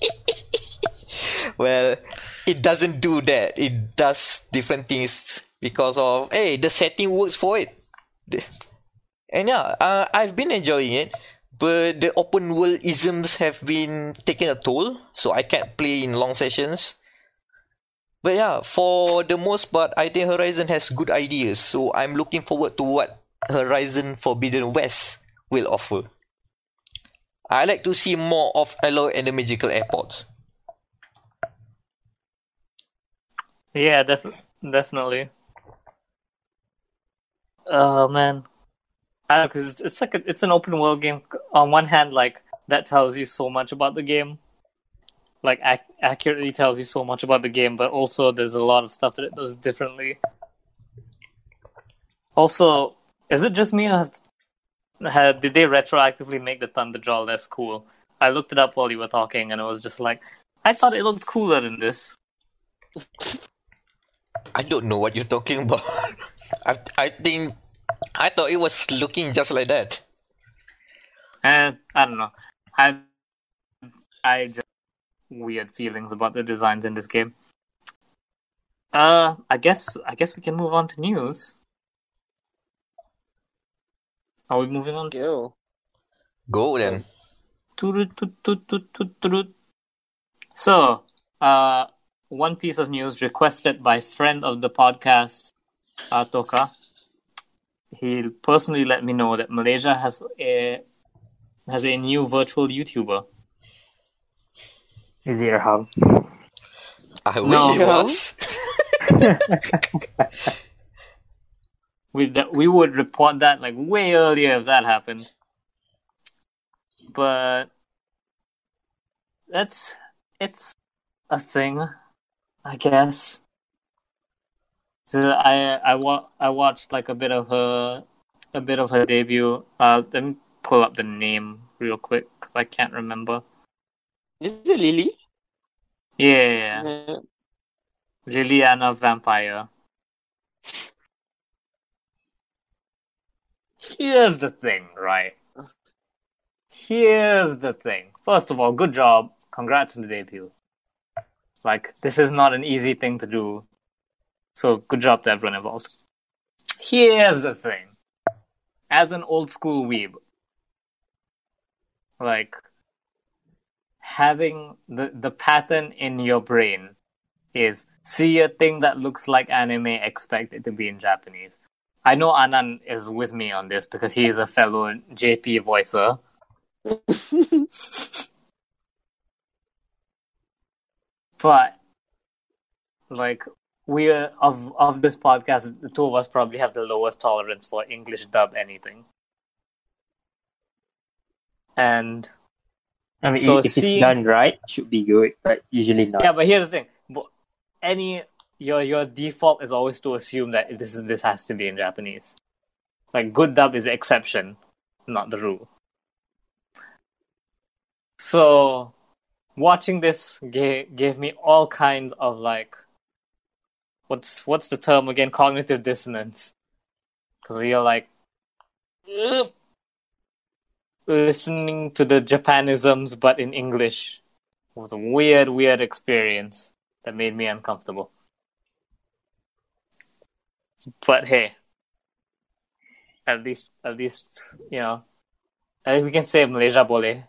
Well, it doesn't do that. It does different things because of the setting works for it. And yeah, I've been enjoying it. But the open world isms have been taking a toll, so I can't play in long sessions. But yeah, for the most part, I think Horizon has good ideas, so I'm looking forward to what Horizon Forbidden West will offer. I like to see more of Aloy and the Magical Airports. Yeah, definitely. Oh man. Because it's like it's an open world game. On one hand, like that tells you so much about the game, like accurately tells you so much about the game. But also, there's a lot of stuff that it does differently. Also, is it just me, or did they retroactively make the Thunderjaw less cool? I looked it up while you were talking, and it was just like I thought it looked cooler than this. I don't know what you're talking about. I thought it was looking just like that. And I don't know. I just weird feelings about the designs in this game. I guess we can move on to news. Are we moving on? Go then. So, one piece of news requested by friend of the podcast, Toka. He personally let me know that Malaysia has a new virtual YouTuber. Is it Raham? I wish it was. We would report that like way earlier if that happened. But it's a thing, I guess. So I watched like a bit of her debut. Let me pull up the name real quick because I can't remember. Is it Lily? Yeah. Liliana Vampire. Here's the thing, right? Here's the thing. First of all, good job. Congrats on the debut. Like, this is not an easy thing to do. So, good job to everyone involved. Here's the thing. As an old school weeb, like, having the pattern in your brain is see a thing that looks like anime, expect it to be in Japanese. I know Anand is with me on this because he is a fellow JP voicer. But, like, we are, of this podcast, the two of us probably have the lowest tolerance for English dub anything. And I mean, so if it's done right, it should be good, but usually not. Yeah, but here's the thing. Your default is always to assume that this has to be in Japanese. Like, good dub is the exception, not the rule. So, watching this gave me all kinds of, like, what's the term again? Cognitive dissonance. Because you're like, listening to the Japanisms but in English. It was a weird experience that made me uncomfortable. But hey, at least, you know, at least we can say Malaysia boleh.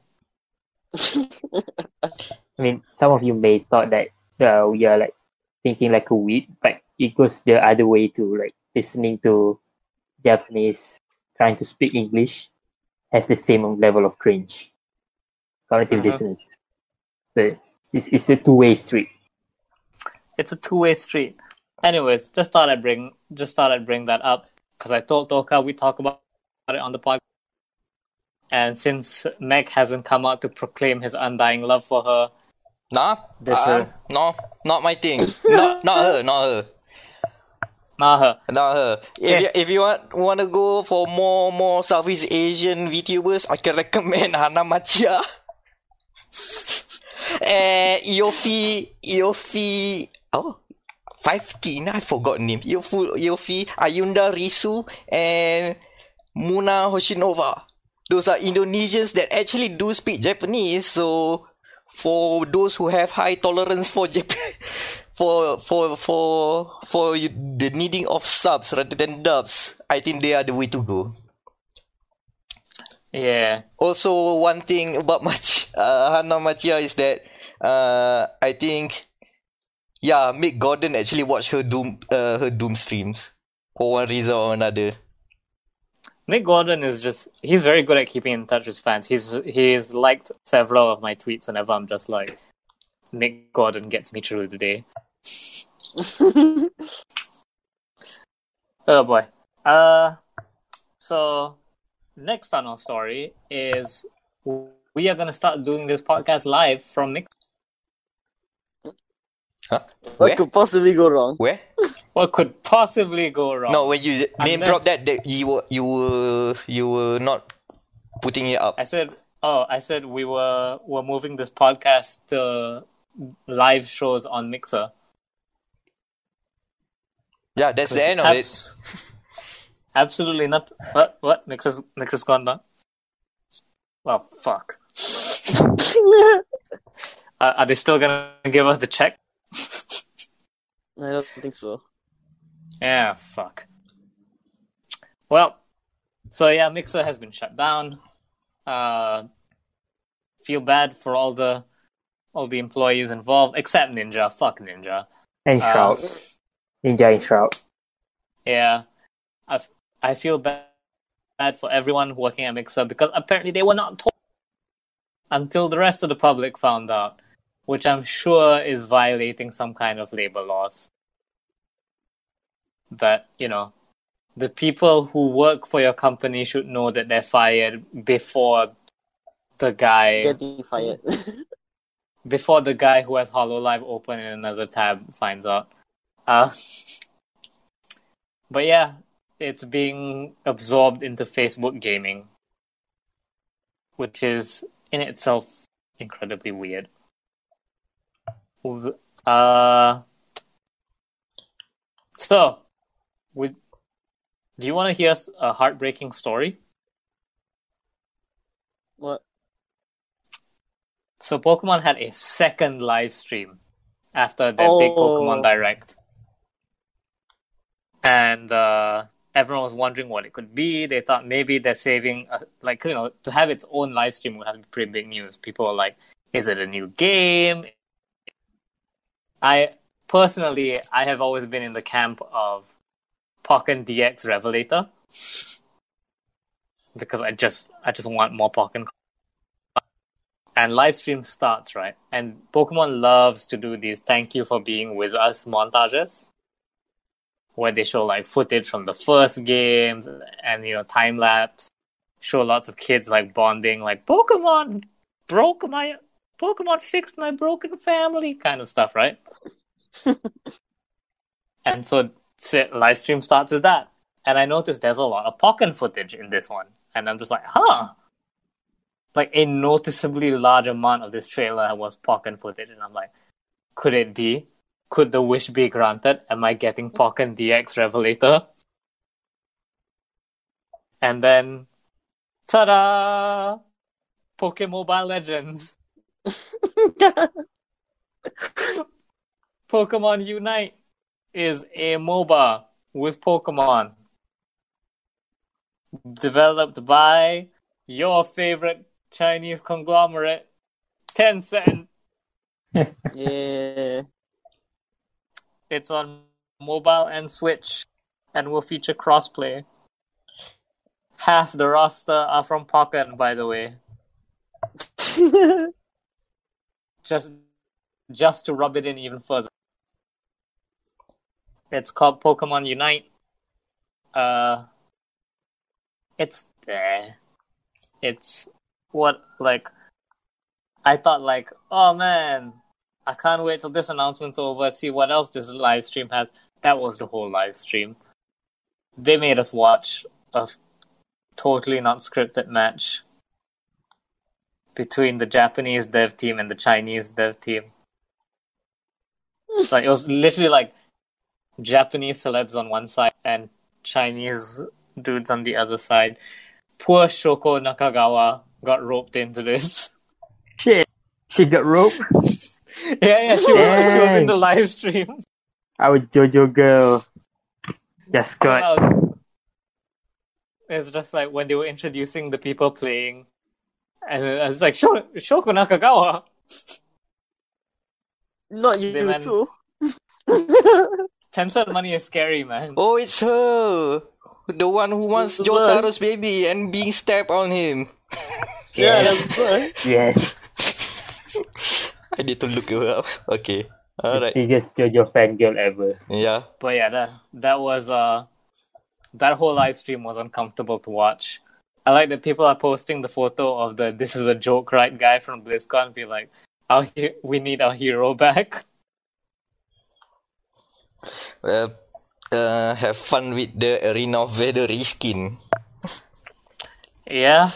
I mean, some of you may thought that we are like thinking like a weed, but it goes the other way too. Like listening to Japanese, trying to speak English, has the same level of cringe, cognitive dissonance. But it's a two-way street. It's a two-way street. Anyways, just thought I'd bring that up because I told Toka we talk about it on the podcast. And since Meg hasn't come out to proclaim his undying love for her, Nah, This no, not my thing. Not her. not her. Not her. Okay. If you want to go for more Southeast Asian VTubers, I can recommend Hana Machia. And Iofi, 15, I forgot name. Iofi, Ayunda Risu, and Muna Hoshinova. Those are Indonesians that actually do speak Japanese, so for those who have high tolerance for Japan, for the needing of subs rather than dubs, I think they are the way to go. Yeah. Also, one thing about Hana Machia is that I think, Mick Gordon actually watched her Doom streams for one reason or another. Mick Gordon he's very good at keeping in touch with fans. He's liked several of my tweets whenever I'm just like, Mick Gordon gets me through the day. Oh boy. So next on our story is we are gonna start doing this podcast live from Mix. Huh? What could possibly go wrong? Where? What could possibly go wrong? No, when you name drop that you were not putting it up. I said we were moving this podcast to live shows on Mixer. Yeah, that's the end of it. Absolutely not. What? Mixer's gone down? Oh, fuck. Are they still gonna give us the check? I don't think so. Yeah, fuck. Well, so yeah, Mixer has been shut down. Feel bad for all the employees involved, except Ninja. Fuck Ninja. And Shroud. Ninja and Shroud. Yeah, I feel bad for everyone working at Mixer because apparently they were not told until the rest of the public found out, which I'm sure is violating some kind of labor laws. That, the people who work for your company should know that they're fired before the guy Getting fired. before the guy who has HoloLive open in another tab finds out. But yeah, it's being absorbed into Facebook gaming, which is in itself incredibly weird. So, do you want to hear a heartbreaking story? What? So Pokemon had a second live stream after their big Pokemon Direct. And everyone was wondering what it could be. They thought maybe they're saving, to have its own live stream would have to be pretty big news. People were like, is it a new game? I have always been in the camp of Pokken DX Revelator. Because I just want more Pokken. And live stream starts, right? And Pokemon loves to do these thank you for being with us montages, where they show like footage from the first games and time lapse, show lots of kids like bonding, like Pokemon fixed my broken family kind of stuff, right? And so live stream starts with that, and I noticed there's a lot of Pokken footage in this one, and I'm just like, like a noticeably large amount of this trailer was Pokken footage, and I'm like, could it be? Could the wish be granted? Am I getting Pokken DX Revelator? And then, ta-da! Pokemobile Legends. Pokemon Unite is a MOBA with Pokemon. Developed by your favorite Chinese conglomerate, Tencent. Yeah. It's on mobile and Switch, and will feature crossplay. Half the roster are from Pokken, by the way. Just to rub it in even further. It's called Pokemon Unite. It's what, like, I thought, like, oh man, I can't wait till this announcement's over, see what else this live stream has. That was the whole live stream. They made us watch a totally not scripted match between the Japanese dev team and the Chinese dev team. Like, it was literally like Japanese celebs on one side and Chinese dudes on the other side. Poor Shoko Nakagawa got roped into this. Shit. She got roped? Yeah, she was in the live stream. Our JoJo girl just got... It's just like when they were introducing the people playing, and I was like, Shoko Nakagawa. Not you too. Tencent money is scary, man. Oh, it's her. The one who wants Jotaro's baby and being stabbed on him. Yeah, that's right. Yes. I need to look her up. Okay. Alright. The biggest JoJo fangirl ever. Yeah. But yeah, that was that whole live stream was uncomfortable to watch. I like that people are posting the photo of the "this is a joke, right" guy from BlizzCon and be like, we need our hero back. Well, have fun with the Arena of Valor reskin. Yeah.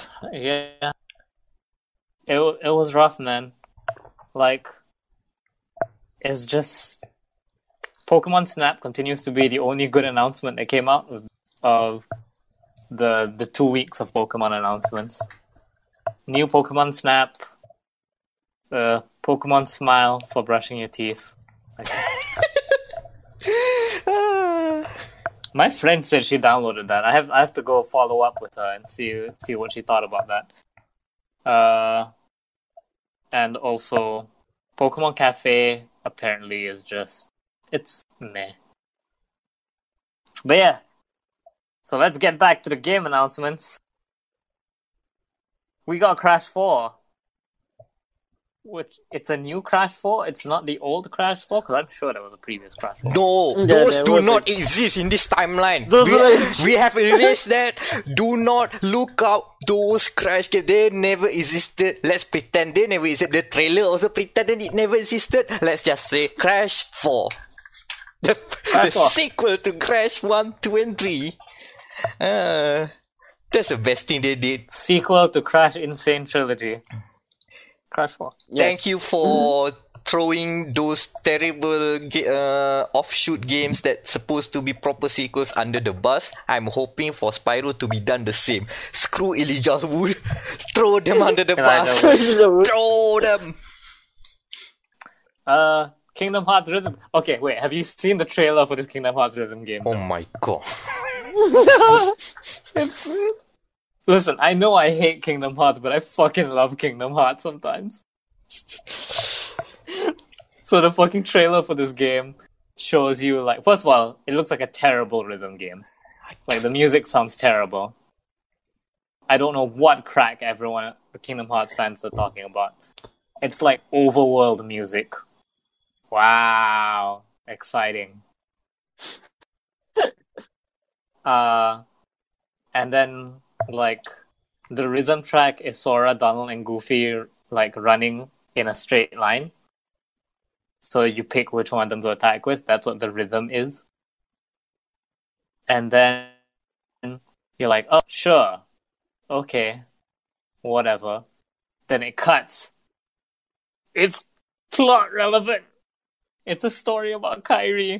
It was rough, man. Like, it's just Pokemon Snap continues to be the only good announcement that came out of the 2 weeks of Pokemon announcements. New Pokemon Snap, Pokemon Smile for brushing your teeth. My friend said she downloaded that. I have to go follow up with her and see what she thought about that. And also, Pokemon Cafe apparently is just, it's meh. But yeah, so let's get back to the game announcements. We got Crash 4. Which, it's a new Crash 4? It's not the old Crash 4? Because I'm sure there was a previous Crash 4. No, those do not exist in this timeline. We have erased that. Do not look up those Crash games. They never existed. Let's pretend they never existed. The trailer also pretended it never existed. Let's just say Crash 4. The sequel to Crash 1, 2, and 3. That's the best thing they did. Sequel to Crash Insane Trilogy. Crash 4. Yes. Thank you for throwing those terrible offshoot games that's supposed to be proper sequels under the bus. I'm hoping for Spyro to be done the same. Screw Elijah Wood. Throw them under the bus. Throw them. Kingdom Hearts Rhythm. Okay, wait. Have you seen the trailer for this Kingdom Hearts Rhythm game? Oh my god. Listen, I know I hate Kingdom Hearts, but I fucking love Kingdom Hearts sometimes. So the fucking trailer for this game shows you, like, first of all, it looks like a terrible rhythm game. Like, the music sounds terrible. I don't know what crack everyone, the Kingdom Hearts fans are talking about. It's like overworld music. Wow. Exciting. And then, like, the rhythm track is Sora, Donald, and Goofy, like, running in a straight line. So you pick which one of them to attack with. That's what the rhythm is. And then you're like, oh, sure. Okay. Whatever. Then it cuts. It's plot relevant. It's a story about Kairi.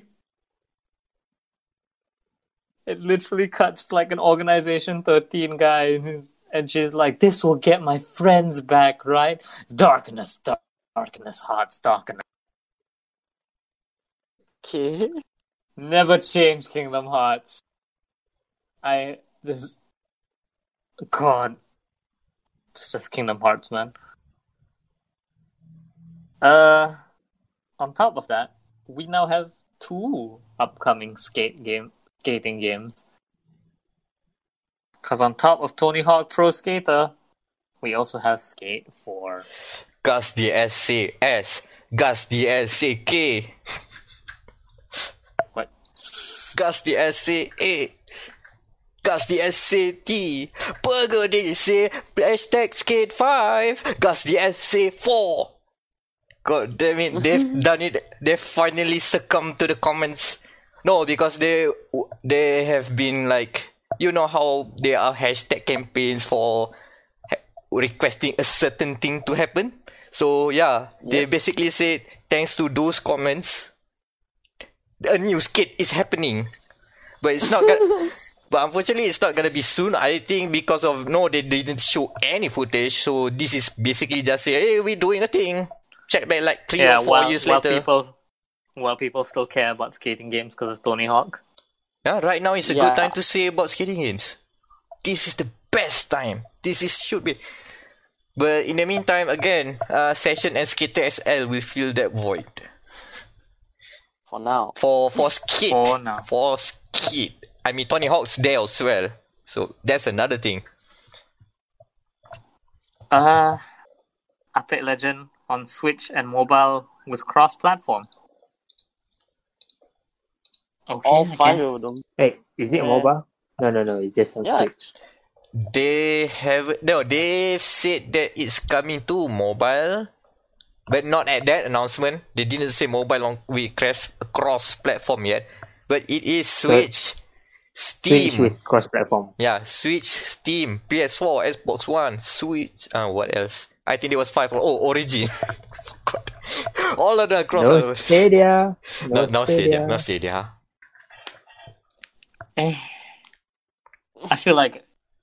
It literally cuts to like an Organization 13 guy, and she's like, "This will get my friends back, right? Darkness, darkness, hearts, darkness." Okay. Never change Kingdom Hearts. God, it's just Kingdom Hearts, man. On top of that, we now have 2 upcoming skating games. Because on top of Tony Hawk Pro Skater, we also have Skate 4. Gas DSCS. Gas DSCK. What? Gas the SA8. Gas the SA3. Burger DC. Hashtag Skate 5. Gas the SA4. God damn it, they've done it. They've finally succumbed to the comments. No, because they have been like, you know how there are hashtag campaigns for requesting a certain thing to happen. So yeah, they basically said thanks to those comments, a new skate is happening. But it's not gonna. But unfortunately, it's not gonna be soon. I think because of they didn't show any footage. So this is basically just say, hey, we're doing a thing. Check back like 3 or 4 years later. While people still care about skating games because of Tony Hawk. Yeah, right now is a good time to say about skating games. This is the best time. Should be. But in the meantime, again, Session and Skater SL will fill that void. For now. For skate. For now. For skate. I mean, Tony Hawk's there as well. So that's another thing. Apex Legend on Switch and mobile was cross-platform. Okay, All 5 of them. Hey, is it mobile? No, it's just on Switch. They've said that it's coming to mobile, but not at that announcement. They didn't say mobile with cross-platform yet, but it is Switch, Steam. Switch with cross-platform. Yeah, Switch, Steam, PS4, Xbox One, Switch. What else? I think it was 5. Origin. All of the cross. No Stadia. No Stadia. I feel like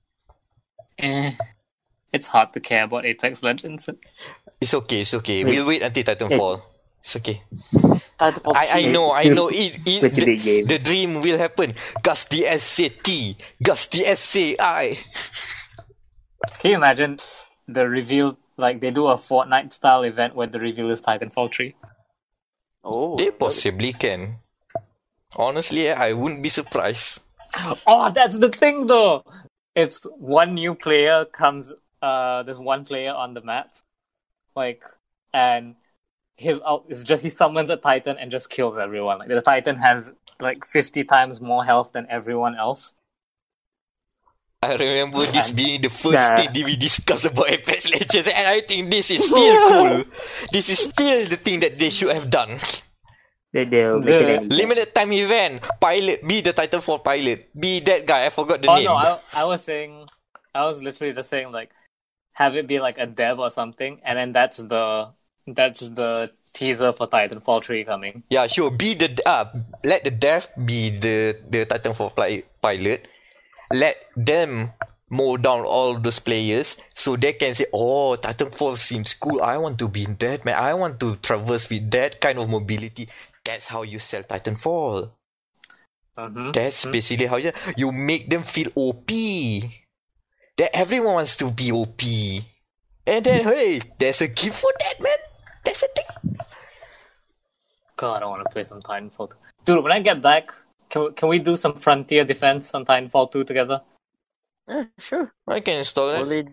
it's hard to care about Apex Legends. It's okay. We'll wait until Titanfall. It's okay. Titanfall I know. Game. The dream will happen. Gus the SCT. Gus the SCI. Can you imagine the reveal? Like they do a Fortnite style event where the reveal is Titanfall 3. Oh, they possibly can. Honestly, I wouldn't be surprised. Oh, that's the thing though. It's one new player comes. There's one player on the map, and he summons a Titan and just kills everyone. Like the Titan has like 50 times more health than everyone else. I remember this being the first thing we discussed about Apex Legends, and I think this is still cool. This is still the thing that they should have done. The limited time event pilot, be the Titanfall pilot, be that guy. I forgot the name. No, I was literally just saying like, have it be like a dev or something, and then that's the teaser for Titanfall 3 coming. Yeah, sure. Be the let the dev be the Titanfall pilot. Let them mow down all those players so they can say, oh, Titanfall seems cool. I want to be in that, man. I want to traverse with that kind of mobility. That's how you sell Titanfall. That's basically how you make them feel OP. That everyone wants to be OP. And then, hey, there's a gift for that, man. That's a thing. God, I want to play some Titanfall 2. Dude, when I get back, can we do some Frontier Defense on Titanfall 2 together? Sure. I can install it.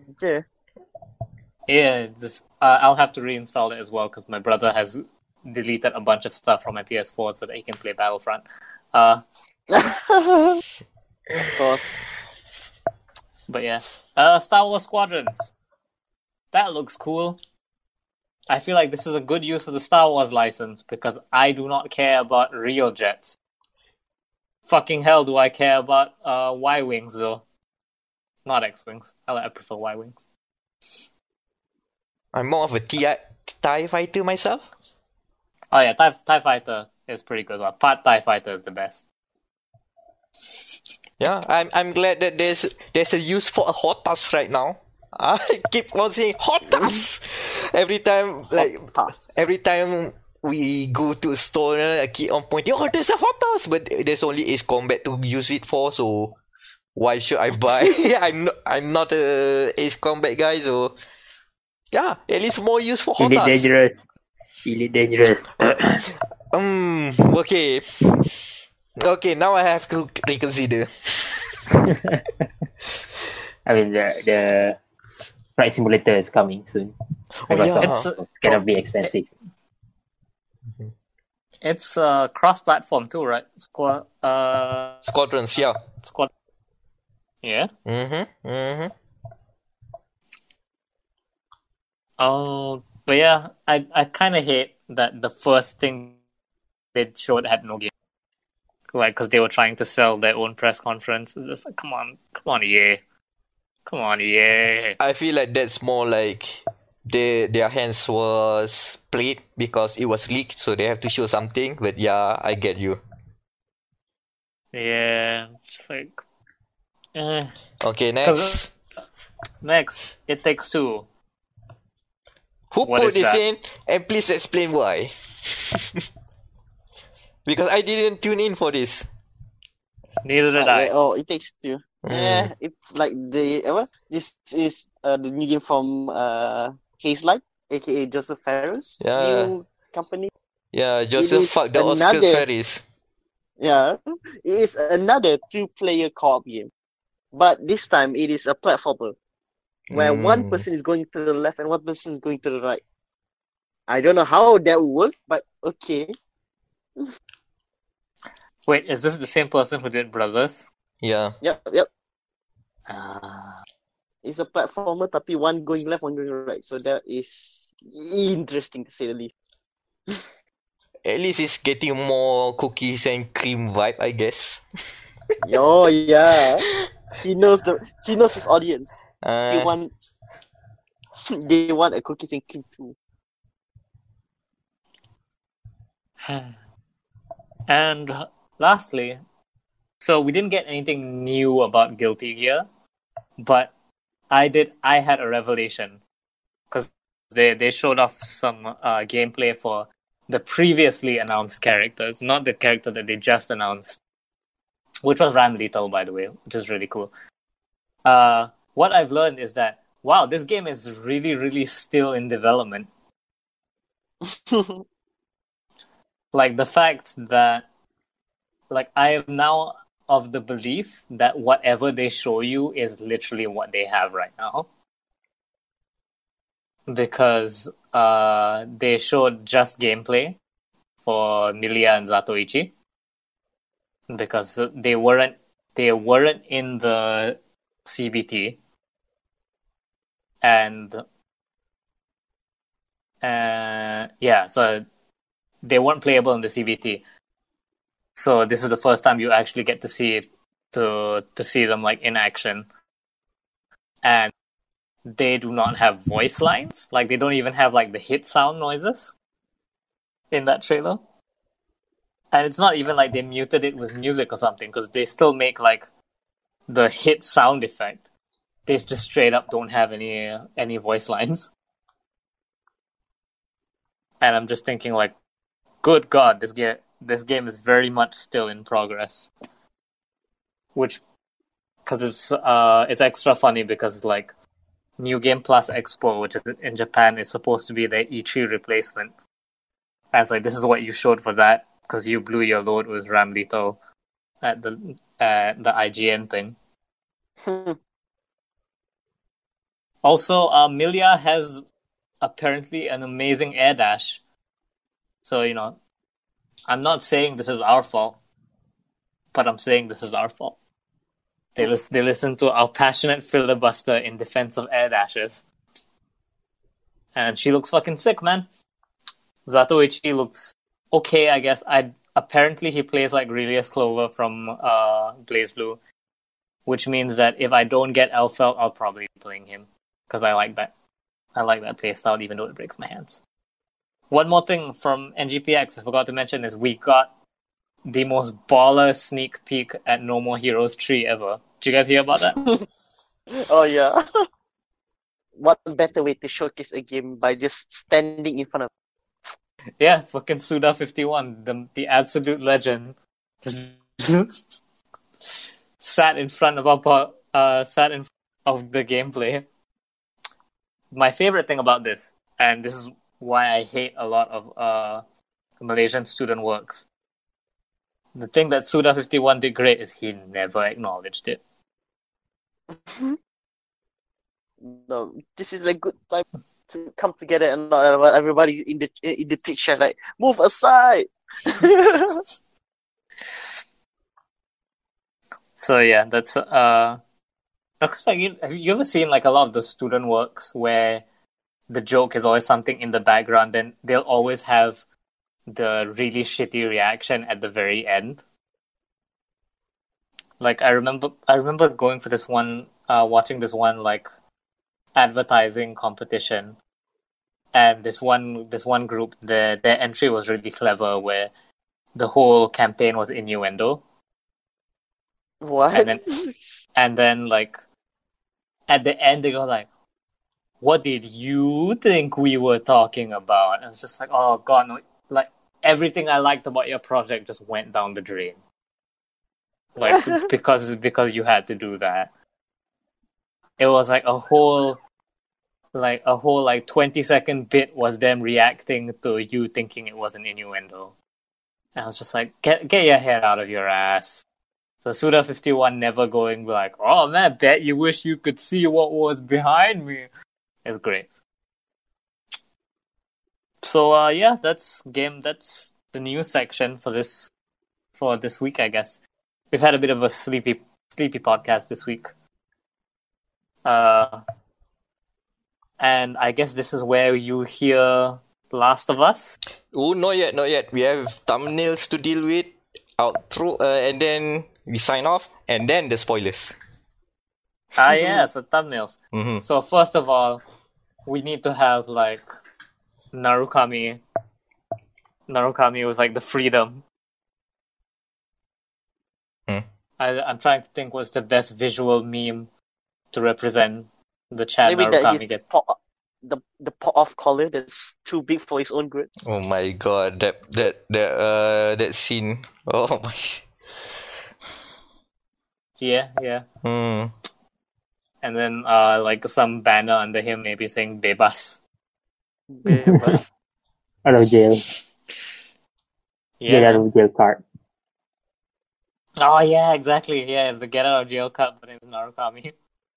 Yeah, I'll have to reinstall it as well because my brother has deleted a bunch of stuff from my PS4 so that he can play Battlefront. Of course. But yeah. Star Wars Squadrons. That looks cool. I feel like this is a good use of the Star Wars license because I do not care about real jets. Fucking hell do I care about Y-Wings though. Not X-Wings. I prefer Y-Wings. I'm more of a TIE fighter myself. Oh yeah, TIE Fighter is pretty good. Part TIE Fighter is the best. Yeah, I'm glad that there's a use for a HOTAS right now. I keep on saying HOTAS every time. Every time we go to a store, I keep on pointing. Oh, there's a HOTAS, but there's only Ace Combat to use it for. So why should I buy? I'm not a Ace Combat guy, so yeah, at least more use for HOTAS. Elite Dangerous. Okay, now I have to reconsider. I mean, the Flight Simulator is coming soon. Oh, yeah. It's gonna be expensive. It's cross-platform too, right? Squadrons, yeah. Squad. Yeah. Oh, but yeah, I kind of hate that the first thing they showed had no game, like because they were trying to sell their own press conference. It's just like, come on, EA, come on, EA. I feel like that's more like their hands was played because it was leaked, so they have to show something. But yeah, I get you. Yeah, it's like, Okay, next. Next, It Takes Two. Who What put is this that? in? And please explain why. Because I didn't tune in for this. Neither did I. Oh, It Takes Two. Yeah, it's like this is the new game from Haze Light, aka Joseph Ferris' new company. Yeah, Joseph is fucked the Oscars another- Ferris. Yeah, it is another 2-player co-op game, but this time it is a platformer where one person is going to the left and one person is going to the right. I don't know how that will work, but okay. Wait, is this the same person who did Brothers? Yeah. Yep. Ah. It's a platformer, tapi one going left, one going right. So that is interesting to say the least. At least it's getting more cookies and cream vibe, I guess. Oh yeah, he knows his audience. They want a cookies and cream too. And lastly, so we didn't get anything new about Guilty Gear, but I had a revelation because they showed off some gameplay for the previously announced characters, not the character that they just announced, which was Ram Lethal, by the way, which is really cool. What I've learned is that, wow, this game is really, really still in development. Like the fact that, like, I am now of the belief that whatever they show you is literally what they have right now. Because they showed just gameplay for Milia and Zatoichi. Because they weren't in the CBT. And so they weren't playable in the CBT. So this is the first time you actually get to see them like in action. And they do not have voice lines. Like they don't even have like the hit sound noises in that trailer. And it's not even like they muted it with music or something, because they still make like the hit sound effect. They just straight up don't have any voice lines. And I'm just thinking like, good God, this game is very much still in progress. Which, because it's extra funny because like New Game Plus Expo, which is in Japan, is supposed to be their E3 replacement. And it's like, this is what you showed for that, because you blew your load with Ram Lethal at the IGN thing. Also, Milia has apparently an amazing air dash. So, you know, I'm not saying this is our fault, but I'm saying this is our fault. They listen to our passionate filibuster in defense of air dashes. And she looks fucking sick, man. Zatoichi looks okay, I guess. Apparently he plays like Relius Clover from BlazBlue, which means that if I don't get Elfelt, I'll probably be playing him, because I like that playstyle, even though it breaks my hands. One more thing from NGPX I forgot to mention is we got the most baller sneak peek at No More Heroes 3 ever. Did you guys hear about that? Oh yeah. What better way to showcase a game by just standing in front of Yeah, fucking Suda51, the absolute legend, sat in front of the gameplay. My favorite thing about this, and this is why I hate a lot of Malaysian student works, the thing that Suda51 did great is he never acknowledged it. No, this is a good time to come together and not everybody in the Twitch chat like, move aside. So yeah, that's because like have you ever seen like a lot of the student works where the joke is always something in the background, then they'll always have the really shitty reaction at the very end. Like I remember going for this one, watching this one like advertising competition, and this one group, their entry was really clever, where the whole campaign was innuendo. What? And then like at the end they go like, "What did you think we were talking about?" And it's just like, oh god, no! Like everything I liked about your project just went down the drain. Like because you had to do that. It was like a whole 20-second bit was them reacting to you thinking it was an innuendo. And I was just like, get your head out of your ass. So Suda51 never going like, oh man, bet you wish you could see what was behind me. It's great. So yeah, that's the news section for this week, I guess. We've had a bit of a sleepy podcast this week. And I guess this is where you hear Last of Us. Oh, not yet. We have thumbnails to deal with, outro, and then we sign off, and then the spoilers. Yeah, so thumbnails. Mm-hmm. So first of all, we need to have like Narukami. Narukami was like the freedom. I'm trying to think what's the best visual meme to represent the Chan Maybe Narukami that get. the pop off collar that's too big for his own good. Oh my god, that scene. Oh my. Yeah. Hmm. And then like some banner under him maybe saying Bebas. Bebas. Out of jail. Get out Yeah. of jail card. Oh yeah, exactly. Yeah, it's the get out of jail card, but it's Narukami.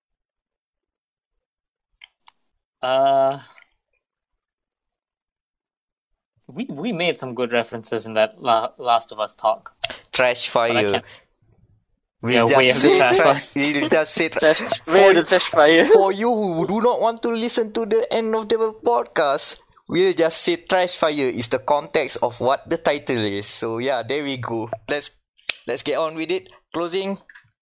We made some good references in that Last of Us talk. Trash But I fire. can't. We'll Yeah, we just have the say trash trash. We'll just say trash. Where the trash fire? For you who do not want to listen to the end of the podcast, we'll just say trash fire is the context of what the title is. So yeah, there we go. Let's get on with it. Closing.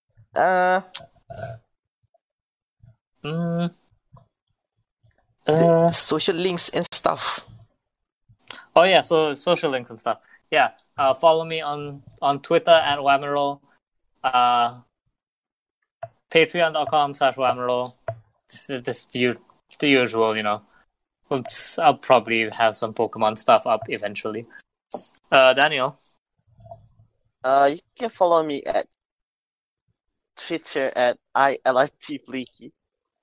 Social links and stuff. Oh yeah, so social links and stuff. Yeah, follow me on Twitter at Whammerol. Patreon.com/Whammerol. Just the usual, you know. Oops, I'll probably have some Pokemon stuff up eventually. Daniel. You can follow me at Twitter at ILRTFleeky.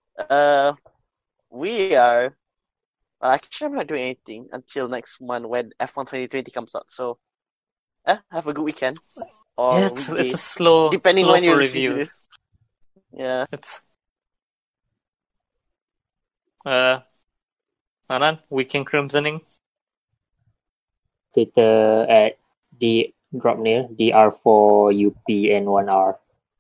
We are... actually, I'm not doing anything until next month when F1 2020 comes out. So, have a good weekend. Or Yeah, it's weekday, a slow, depending slow when you for listen to reviews. this. Yeah. It's Anan, Weekend Crimsoning. Twitter at the Dropnail, DR4UPN1R.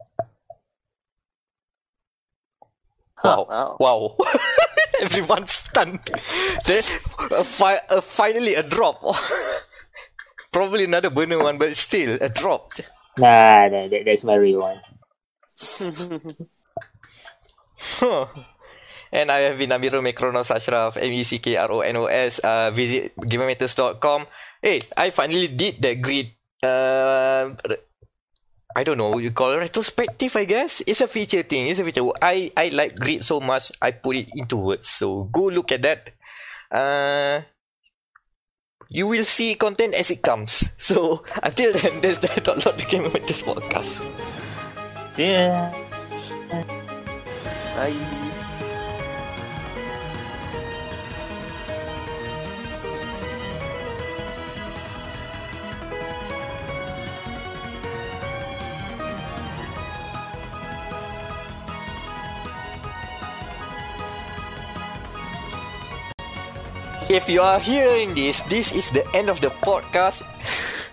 Wow. Everyone's stunned. Then, finally a drop. Probably another burner one, but still a drop. Nah, that's my real one. Huh. And I have been Amirul Mekronos Ashraf, MECKRONOS. Visit GamerMatters.com. Hey, I finally did that grid. I don't know, you call it retrospective, I guess. It's a feature thing. It's a feature. I like grid so much, I put it into words. So go look at that. You will see content as it comes. So until then, there's the Download the Gamer Matters podcast. Yeah. Bye. If you are hearing this is the end of the podcast.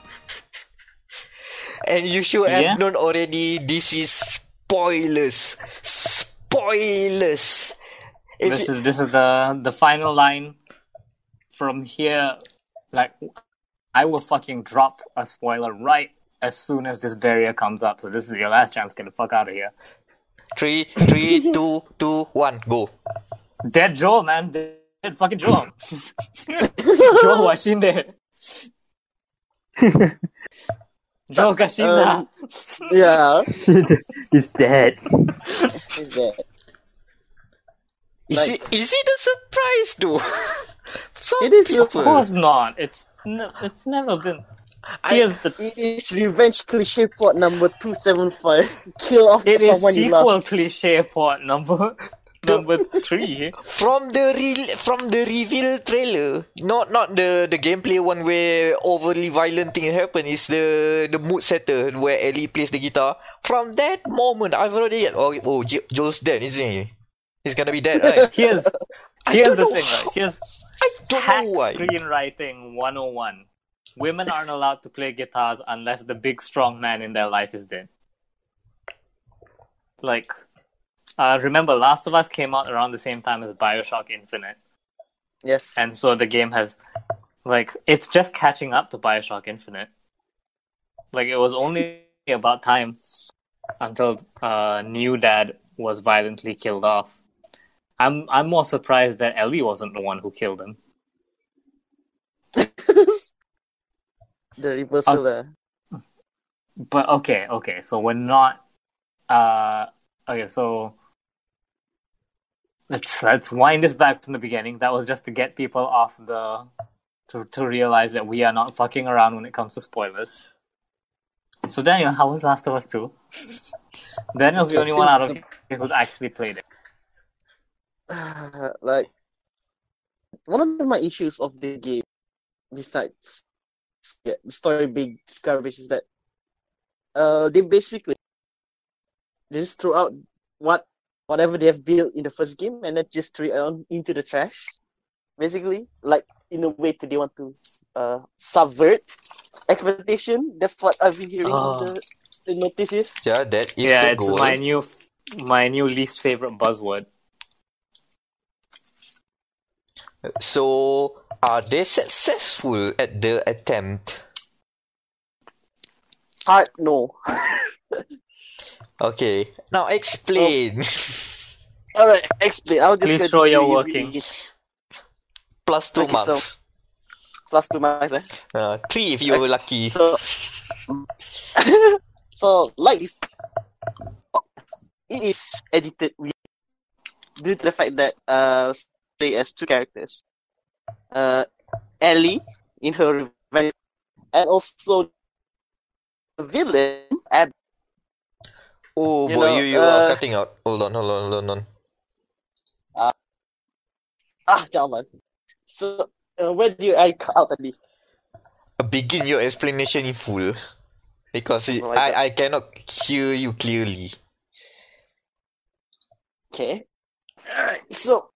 And you should have Yeah. known already. This is spoilers. Spoilers. This is the final line. From here, like, I will fucking drop a spoiler right as soon as this barrier comes up. So this is your last chance. Get the fuck out of here. 3, 2, 1, go. Dead Joel, man. Dead fucking Joel. Joel Washinde. Joel Kashinda. Yeah, He's dead. he's dead. Is it a surprise though? Some It is Of people- course not. It's never been. Here's the. It is revenge cliche plot number 275. Kill off It is someone you love. sequel cliche part number 3. From the reveal trailer, not the gameplay one where overly violent thing happen. Is the mood setter where Ellie plays the guitar. From that moment, I've already Joel's dead, isn't he? He's gonna be dead, right? Here's don't the know thing, right? Here's I don't hack know why. screenwriting 101. Women aren't allowed to play guitars unless the big strong man in their life is dead. Like, remember, Last of Us came out around the same time as Bioshock Infinite. Yes. And so the game has, like, it's just catching up to Bioshock Infinite. Like, it was only about time until New Dad was violently killed off. I'm more surprised that Ellie wasn't the one who killed him. The reversal there. But okay, so we're not. Okay, so let's wind this back from the beginning. That was just to get people off to realize that we are not fucking around when it comes to spoilers. So Daniel, how was Last of Us 2? Daniel's the only one out of you who's actually played it. Like, one of my issues of the game, besides the story being garbage, is that they basically just throw out whatever they have built in the first game and then just throw it on into the trash. Basically, like, in a way they want to subvert expectation. That's what I've been hearing the notices. Yeah, that is Yeah, the it's goal. my new least favorite buzzword. So, are they successful at the attempt? Hard no. Okay, now explain. Alright, explain. I'll just Please go show to your the- working. Plus 2 Okay, marks. Plus 2 marks, eh? 3 if you were lucky. So, so like this, it is edited due to the fact that say as two characters, Ellie in her revenge, and also the villain Abby. Oh You boy, know, you are cutting out. Hold on. Jalan. So where do I cut out tadi? Begin your explanation in full. Because Oh my God. I cannot hear you clearly. Okay. Alright, so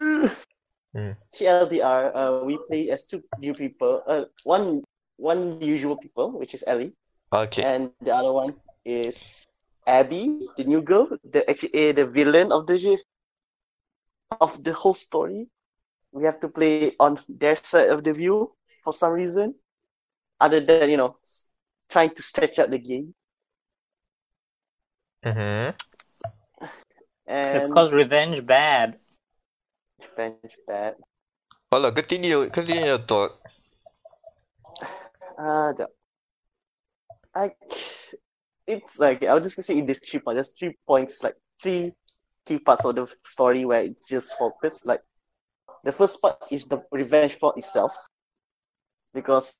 TLDR, we play as two new people. One usual people, which is Ellie, Okay. and the other one is Abby, the new girl, the villain of the whole story. We have to play on their side of the view for some reason, other than trying to stretch out the game. Mm-hmm. And It's called Revenge Bad. Revenge bad. Hold on, continue your thought. It's like I was just gonna say in this 3 points. There's 3 points, like 3 key parts of the story where it's just focused. Like the first part is the revenge plot itself, because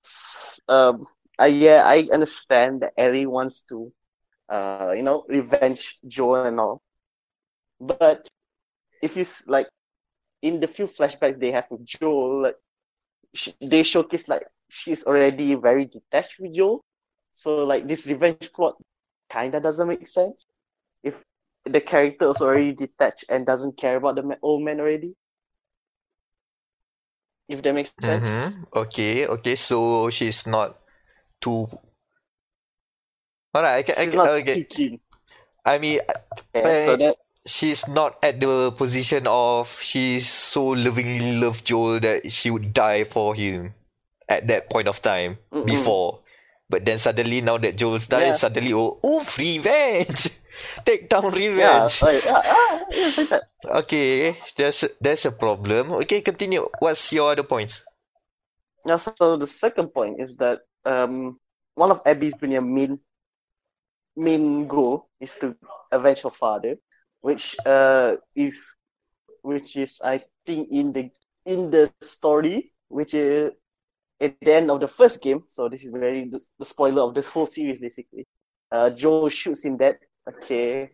I understand that Ellie wants to revenge Joel and all, but if you like in the few flashbacks they have with Joel, like they showcase like she's already very detached with Joel. So like this revenge plot kinda doesn't make sense if the character is already detached and doesn't care about the old man already. If that makes sense. Mm-hmm. Okay. So she's not too Alright, She's not okay. too keen. I mean, Yeah, so that she's not at the position of she's so lovingly loved Joel that she would die for him at that point of time before. But then suddenly, now that Joel dies, suddenly, revenge! Take down revenge! it's like that. Okay, there's a problem. Okay, continue. What's your other points? Now, so the second point is that one of Abby's main goal is to avenge her father, which is I think in the story, which is at the end of the first game. So this is the spoiler of this whole series basically. Joel shoots him dead. Okay.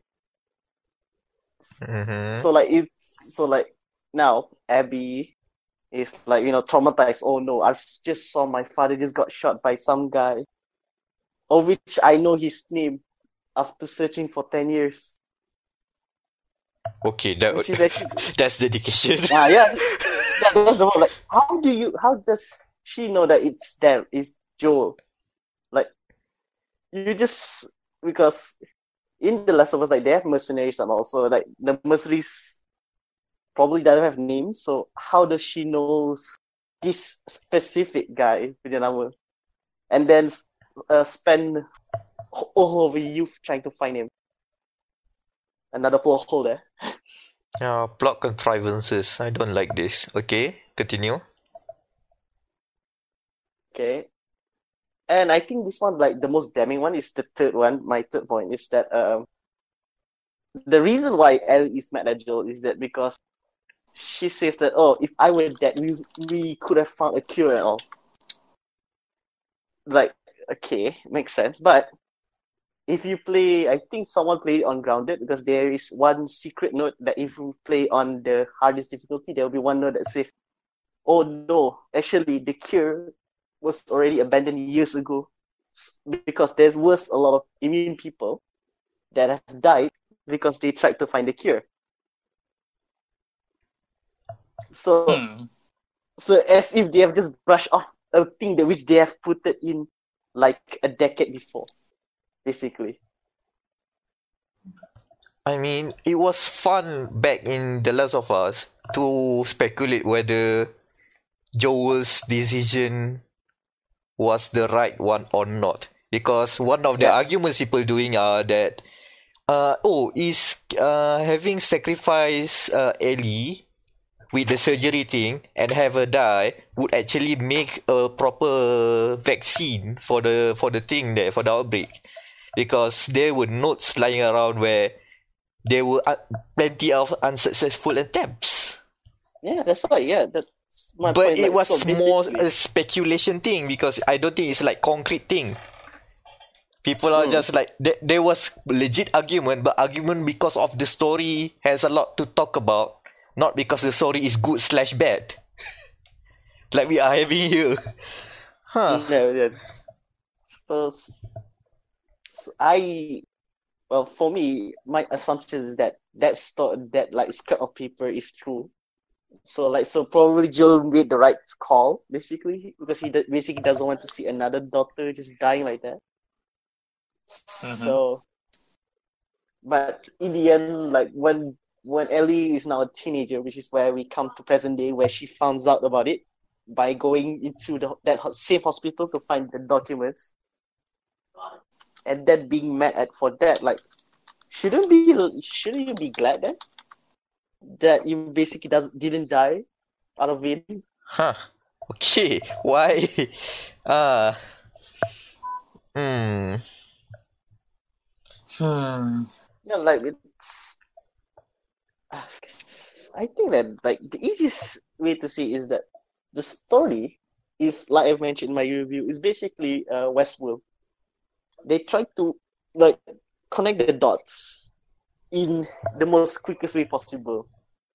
So now Abby is traumatized. Oh no, I just saw my father just got shot by some guy, of which I know his name after searching for 10 years. Okay, that's dedication. That's the one. Like, how does she know that it's Joel? Like, because in The Last of Us, like, they have mercenaries, and also like the mercenaries probably doesn't have names. So how does she knows this specific guy with the number, and then spend all of a youth trying to find him? Another plot hole there. Plot contrivances. I don't like this. Okay, continue. Okay. And I think this one, like the most damning one, is the third one. My third point is that the reason why Ellie is mad at Joel is that because she says that, if I were dead, we could have found a cure and all. Like, okay, makes sense. But if you play, I think someone played it on Grounded, because there is one secret note that if you play on the hardest difficulty, there will be one note that says, oh no, actually the cure was already abandoned years ago, because there's a lot of immune people that have died because they tried to find the cure. So as if they have just brushed off a thing that which they have put it in like a decade before, basically. I mean, it was fun back in The Last of Us to speculate whether Joel's decision was the right one or not. Because one of the arguments people doing are that is having sacrificed Ellie with the surgery thing and have her die would actually make a proper vaccine for the thing there, for the outbreak. Because there were notes lying around where there were plenty of unsuccessful attempts. Yeah, that's right. Yeah, that's my but point. It was so more a speculation thing, because I don't think it's like concrete thing. People are just like, there was legit argument, but argument because of the story has a lot to talk about, not because the story is good / bad. Like we are having here. No. So for me, my assumption is that like scrap of paper is true. So probably Joel made the right call, basically, because he basically doesn't want to see another daughter just dying like that. So, but in the end, like when Ellie is now a teenager, which is where we come to present day, where she finds out about it by going into that same hospital to find the documents, and then being mad at for that, like, shouldn't you be glad then that you basically didn't die out of it? Okay. Why? Yeah, like it's. I think that like the easiest way to see is that the story is, like I mentioned in my review, is basically Westworld. They try to like connect the dots in the most quickest way possible,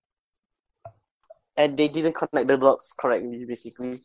and they didn't connect the dots correctly, basically.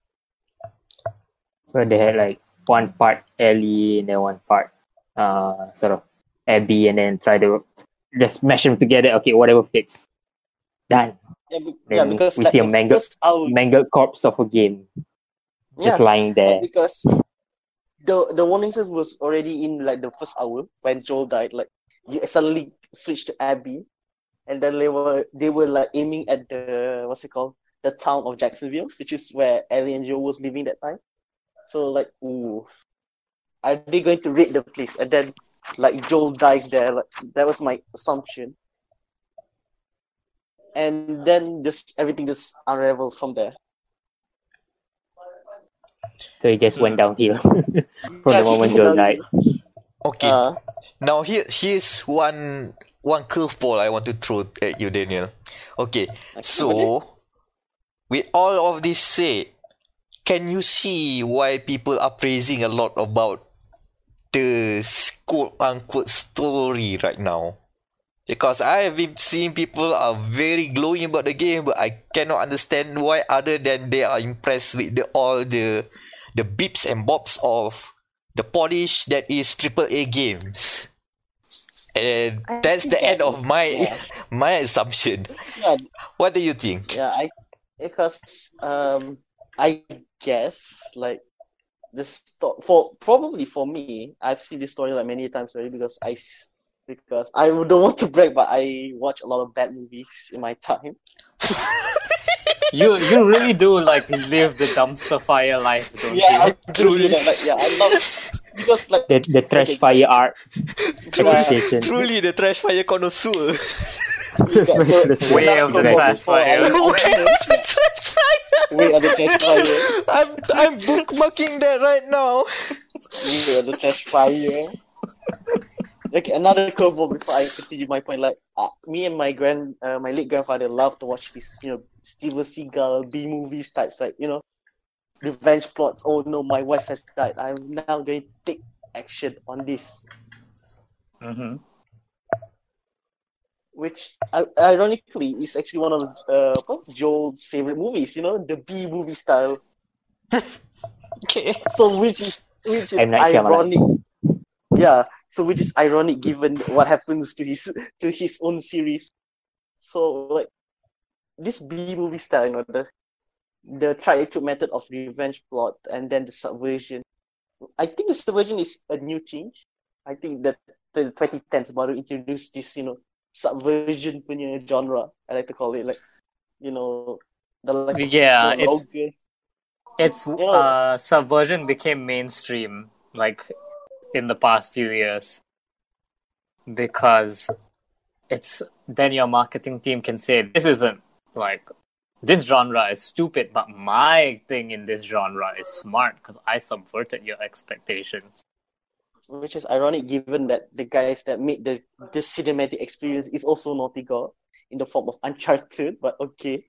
So they had like one part Ellie and then one part sort of Abby, and then try to just smash them together. Okay, whatever fits. Done. Then because we like see a mangled corpse of a game just lying there. Because the warning signs was already in like the first hour when Joel died. Like you suddenly switched to Abby, and then they were like aiming at the what's it called, the town of Jacksonville, which is where Ellie and Joel was living that time. So like, ooh, are they going to raid the place? And then like Joel dies there. Like that was my assumption. And then just everything just unravels from there. So it just went downhill from Yeah, the moment Joel died. Okay. Now here's one curveball I want to throw at you, Daniel. Okay. So with all of this said, can you see why people are praising a lot about the quote unquote story right now? Because I have been seeing people are very glowing about the game, but I cannot understand why, other than they are impressed with all the bips and bops of the polish that is AAA games. And that's the end of my assumption. Yeah, What do you think? yeah. I guess like probably for me, I've seen this story like many times already because I don't want to brag, but I watch a lot of bad movies in my time. You really do like live the dumpster fire life, don't Yeah, you? I do do that. Like, yeah, I love because like The trash fire art appreciation. Truly the trash fire connoisseur. Way of the trash fire. Way of the trash fire. I'm bookmarking that right now. Way of the trash fire. Like another curveball before I continue my point. Like me and my late grandfather loved to watch these, Steven Seagal B movies types, like revenge plots. Oh no, my wife has died. I'm now going to take action on this. Mm-hmm. Which ironically is actually one of Joel's favorite movies. The B movie style. Okay. So which is M. Night ironic. Shyamalan. Yeah. So which is ironic given what happens to his own series. So like this B movie style, the try-to method of revenge plot and then the subversion. I think the subversion is a new thing. I think that the 2010s baru introduce this, subversion punya genre. I like to call it like, the like Yeah, Logan. it's subversion became mainstream like in the past few years because then your marketing team can say this isn't like this genre is stupid, but my thing in this genre is smart because I subverted your expectations. Which is ironic given that the guys that made the cinematic experience is also Naughty God in the form of Uncharted, but okay.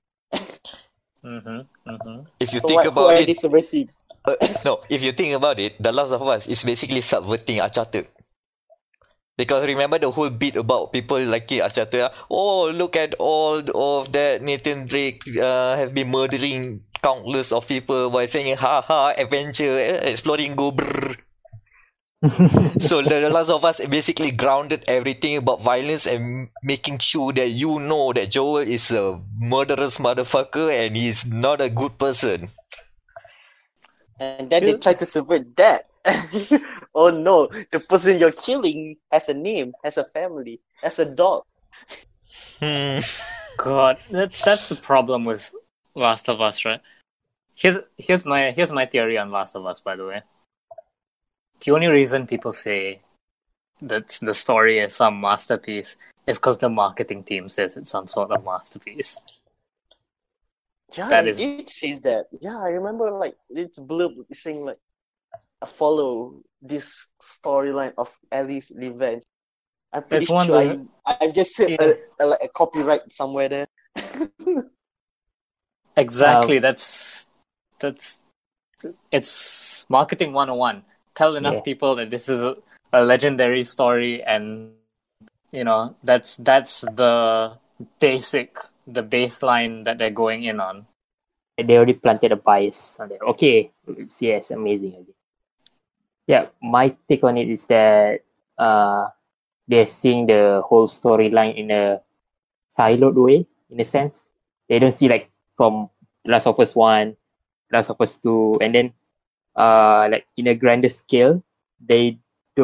If you So think who about are it, they subverting? no. If you think about it, The Last of Us is basically subverting Uncharted. Because remember the whole bit about people liking Uncharted. Oh, look at all of that Nathan Drake has been murdering countless of people while saying ha adventure, exploring, go brrr. So The Last of Us basically grounded everything about violence and making sure that that Joel is a murderous motherfucker and he's not a good person. And then they try to subvert that. Oh no, the person you're killing has a name, has a family, has a dog. God, that's the problem with Last of Us, right? Here's my theory on Last of Us, by the way. The only reason people say that the story is some masterpiece is because the marketing team says it's some sort of masterpiece. Yeah, it says that. Yeah, I remember like it's blurb saying like follow this storyline of Ellie's revenge. I'm pretty sure I've just said a copyright somewhere there. Exactly. That's it's marketing 101. Tell enough people that this is a legendary story, and that's the baseline that they're going in on. They already planted a bias on there. Okay, yes, amazing. Yeah, my take on it is that they're seeing the whole storyline in a siloed way, in a sense. They don't see like from Last of Us 1, Last of Us 2, and then like in a grander scale, they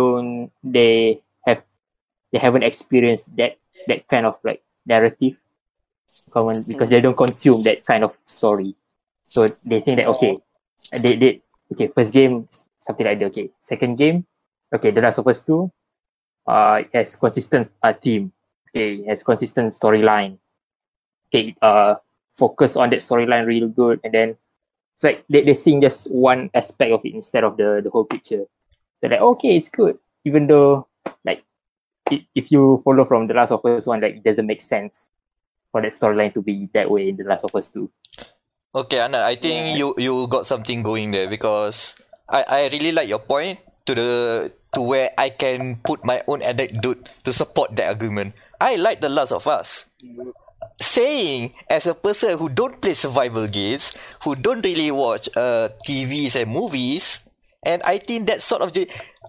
haven't experienced that kind of like narrative common because they don't consume that kind of story. So they think that okay, they okay, first game something like that. Okay, second game, okay, The Last of Us 2, it has consistent theme. Okay, it has consistent storyline. Okay, focus on that storyline real good, and then it's like they seeing just one aspect of it instead of the whole picture. They're like, okay, it's good, even though like if you follow from The Last of Us 1, like it doesn't make sense for that storyline to be that way in The Last of Us 2. Okay, Anna, I think you got something going there because I really like your point to where I can put my own anecdote to support that argument. I like The Last of Us. Saying as a person who don't play survival games, who don't really watch TVs and movies, and I think that sort of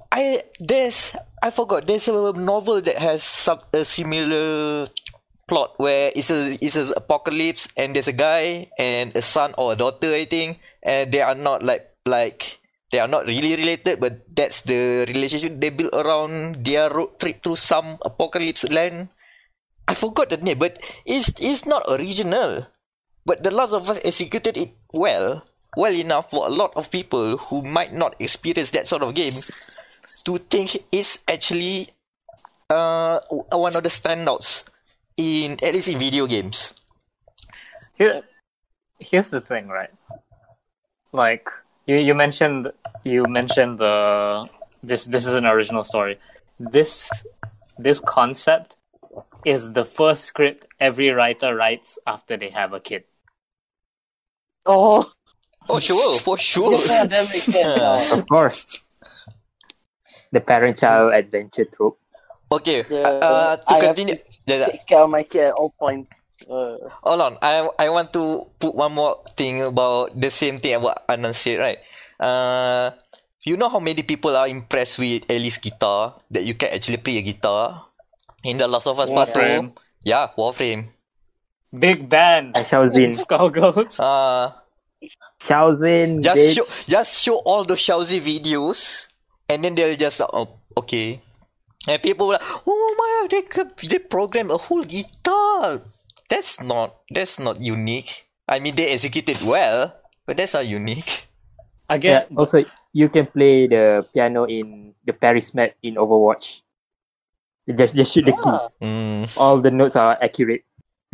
I forgot there's a novel that has a similar plot where it's a apocalypse and there's a guy and a son or a daughter, I think, and they are not like they are not really related, but that's the relationship they build around their road trip through some apocalypse land. I forgot the name, but it's not original. But The Last of Us executed it well enough for a lot of people who might not experience that sort of game to think it's actually one of the standouts in at least in video games. Here's the thing, right? Like you mentioned the this is an original story. This concept is the first script every writer writes after they have a kid. Oh, Sure, for sure. yeah, that makes sense. Of course, the parent-child adventure trope. Okay, Yeah, to I continue. have to take care of my kid at all points. Hold on, I want to put one more thing about the same thing what Anand said, right? You know how many people are impressed with Ellie's guitar, that you can actually play a guitar in The Last of Us Part 2? Warframe. Yeah, Warframe. Big band. Xiaozin. Skullgirls. Xiaozin, Just show all the Xiaozi videos, and then they'll just okay. And people will like, oh my god, they program a whole guitar. That's not unique. I mean, they executed well, but that's not unique. Again, Yeah, also, you can play the piano in the Paris map in Overwatch. You just shoot the keys. All the notes are accurate.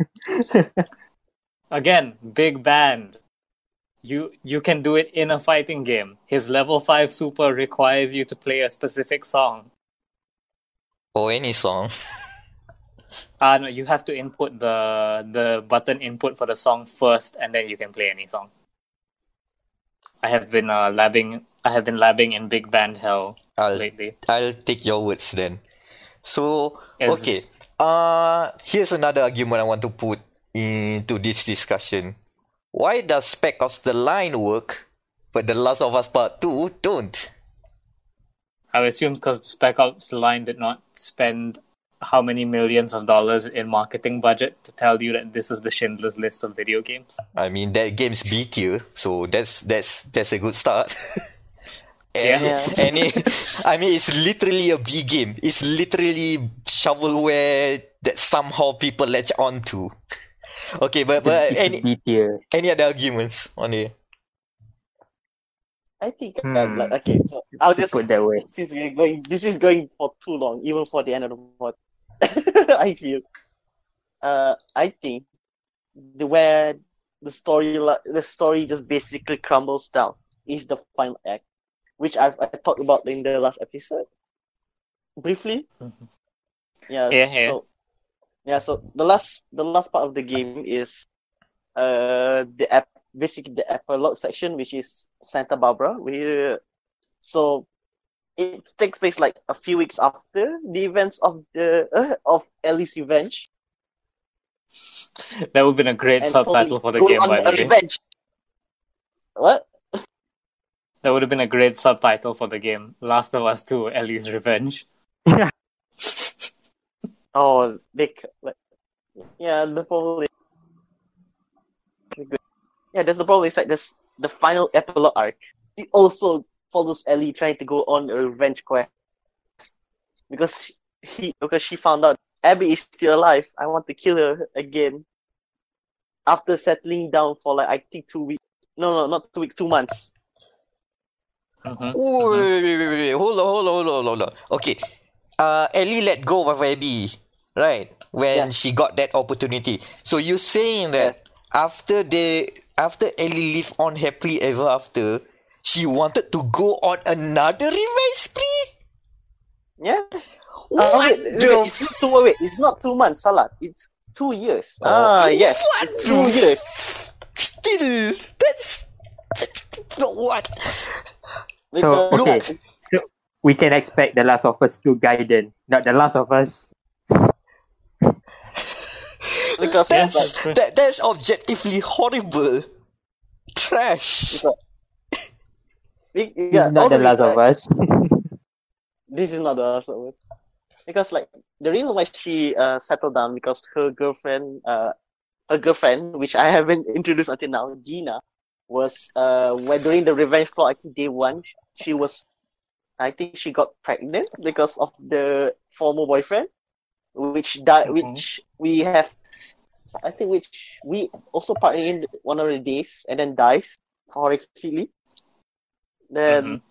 again, big band. You can do it in a fighting game. His level 5 super requires you to play a specific song. Or any song. No, you have to input the button input for the song first, and then you can play any song. I have been labbing in big band hell lately. I'll take your words then. So Yes. okay. Here's another argument I want to put into this discussion. Why does Spec Ops The Line work, but The Last of Us Part 2 don't? I assume because Spec Ops The Line did not spend how many millions of dollars in marketing budget to tell you that this is the Schindler's List of video games. I mean, that game's B tier, so that's a good start. Yeah. I mean, it's literally a B game. It's literally shovelware that somehow people latch on to. Okay, but any other arguments on it? I think okay, so I'll just Put that way. since we're going, this is going for too long, even for the end of the pod. I feel. I think where the story just basically crumbles down is the final act, which I talked about in the last episode, briefly. Mhm. Yeah. So the last part of the game is basically the epilogue section, which is Santa Barbara. So it takes place like a few weeks after the events of of Ellie's revenge. That would have been a great And subtitle for the go game, on by a the way. revenge. What? That would have been a great subtitle for the game. Last of Us 2, Ellie's Revenge. Oh, yeah, the problem. Yeah, that's the problem. It's like this the final epilogue arc. also follows Ellie trying to go on a revenge quest because she found out Abby is still alive. I want to kill her again. After settling down for like I think 2 weeks. No, not 2 weeks, 2 months. Wait. Hold on. Okay. Ellie let go of Abby, right? When she got that opportunity. So you're saying that after Ellie lived on happily ever after, she wanted to go on another revenge spree? Yes. What? It's not 2 months, Salah. It's 2 years. Yes. What? It's 2 years. Still, that's what? So, okay. So, we can expect The Last of Us 2 Gaiden, not The Last of Us. Because that's objectively horrible. Trash. It's not The Last of Us. This is not The Last of Us. Because like the reason why she settled down because her girlfriend, which I haven't introduced until now, Gina, was when during the revenge plot, I think day 1, I think she got pregnant because of the former boyfriend, which died, which we also partnered in one of the days and then dies horrifically. Then,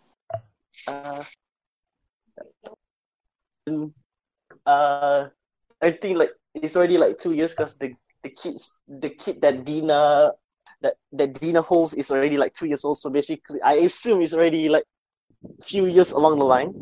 I think like it's already like 2 years because the kid that Dina holds is already like 2 years old. So basically, I assume it's already like a few years along the line.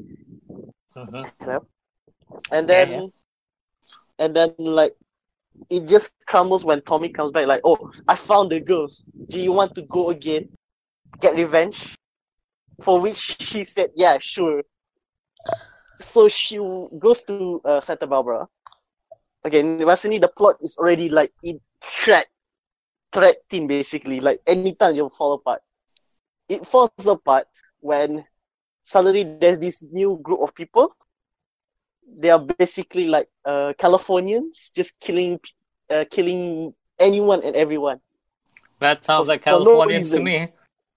And then like it just crumbles when Tommy comes back. Like, oh, I found the girl. Do you want to go again? Get revenge? For which she said, yeah, sure. So she goes to Santa Barbara. Again, basically the plot is already like in threat team basically. Like anytime you'll fall apart. It falls apart when suddenly there's this new group of people. They are basically like Californians, just killing anyone and everyone. That sounds like Californians to me.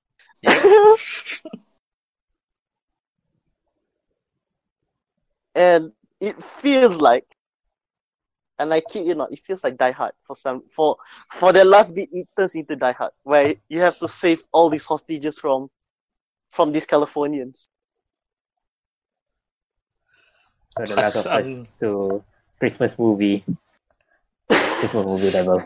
And it feels like, and I kid you not, it feels like Die Hard for the last bit. It turns into Die Hard, where you have to save all these hostages from these Californians. So The Last of Us to Christmas movie level.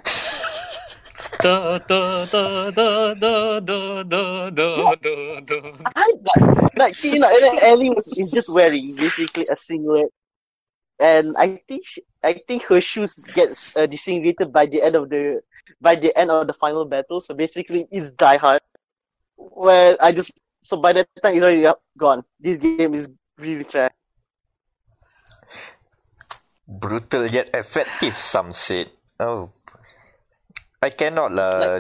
Like you know, and then Ellie is just wearing basically a singlet, and I think her shoes gets disintegrated by the end of the final battle. So basically, it's Die Hard. Where so by that time it's already gone. This game is really trash. Brutal yet effective, some said. Oh, I cannot lah.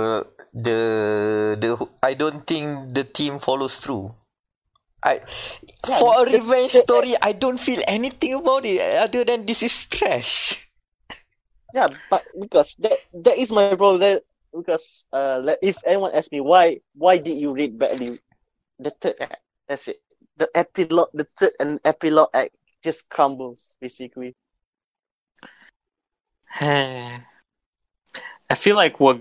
I don't think the team follows through. For a revenge story, I don't feel anything about it other than this is trash. Yeah, but because that is my problem. Because if anyone asks me why did you rate badly the third act, that's it. The third and epilogue act just crumbles basically. I feel like we're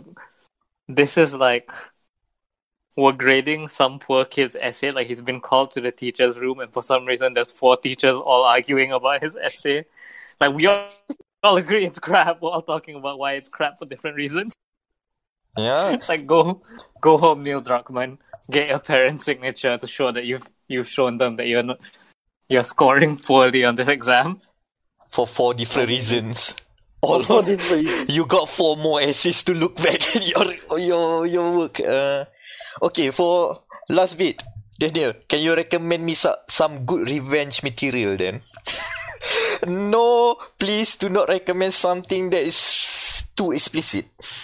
grading some poor kid's essay. Like he's been called to the teacher's room, and for some reason there's 4 teachers all arguing about his essay. Like we all agree it's crap. We're all talking about why it's crap for different reasons. Yeah, it's like go home, Neil Druckmann. Get your parents' signature to show that you've shown them that you're scoring poorly on this exam. For 4 different reasons. You got 4 more essays to look back at your work. Okay, for last bit, Daniel, can you recommend me some good revenge material then? No, please do not recommend something that is too explicit.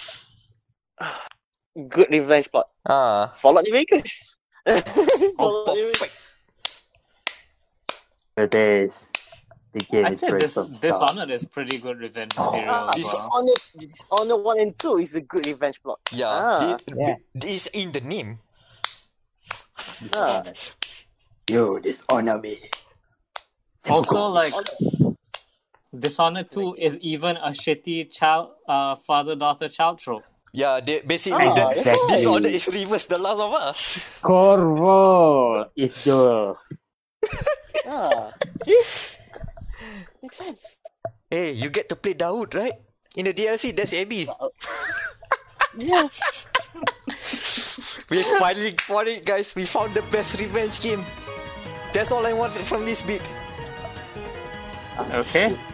Good revenge plot. Fallout New Vegas. Perfect. It is. The game I'd say Dishonored is pretty good revenge material. Dishonored 1 and 2 is a good revenge plot. Yeah, it's in the name. Dishonor. You dishonor me. Also, like, Dishonored 2 is even a shitty father-daughter child trope. Yeah, they basically Dishonored is reverse The Last of Us. Corvo is the See? Makes sense. Hey, you get to play Dawood, right? In the DLC, that's Abby. Yeah. We finally found it, guys. We found the best revenge game. That's all I wanted from this bit. Okay.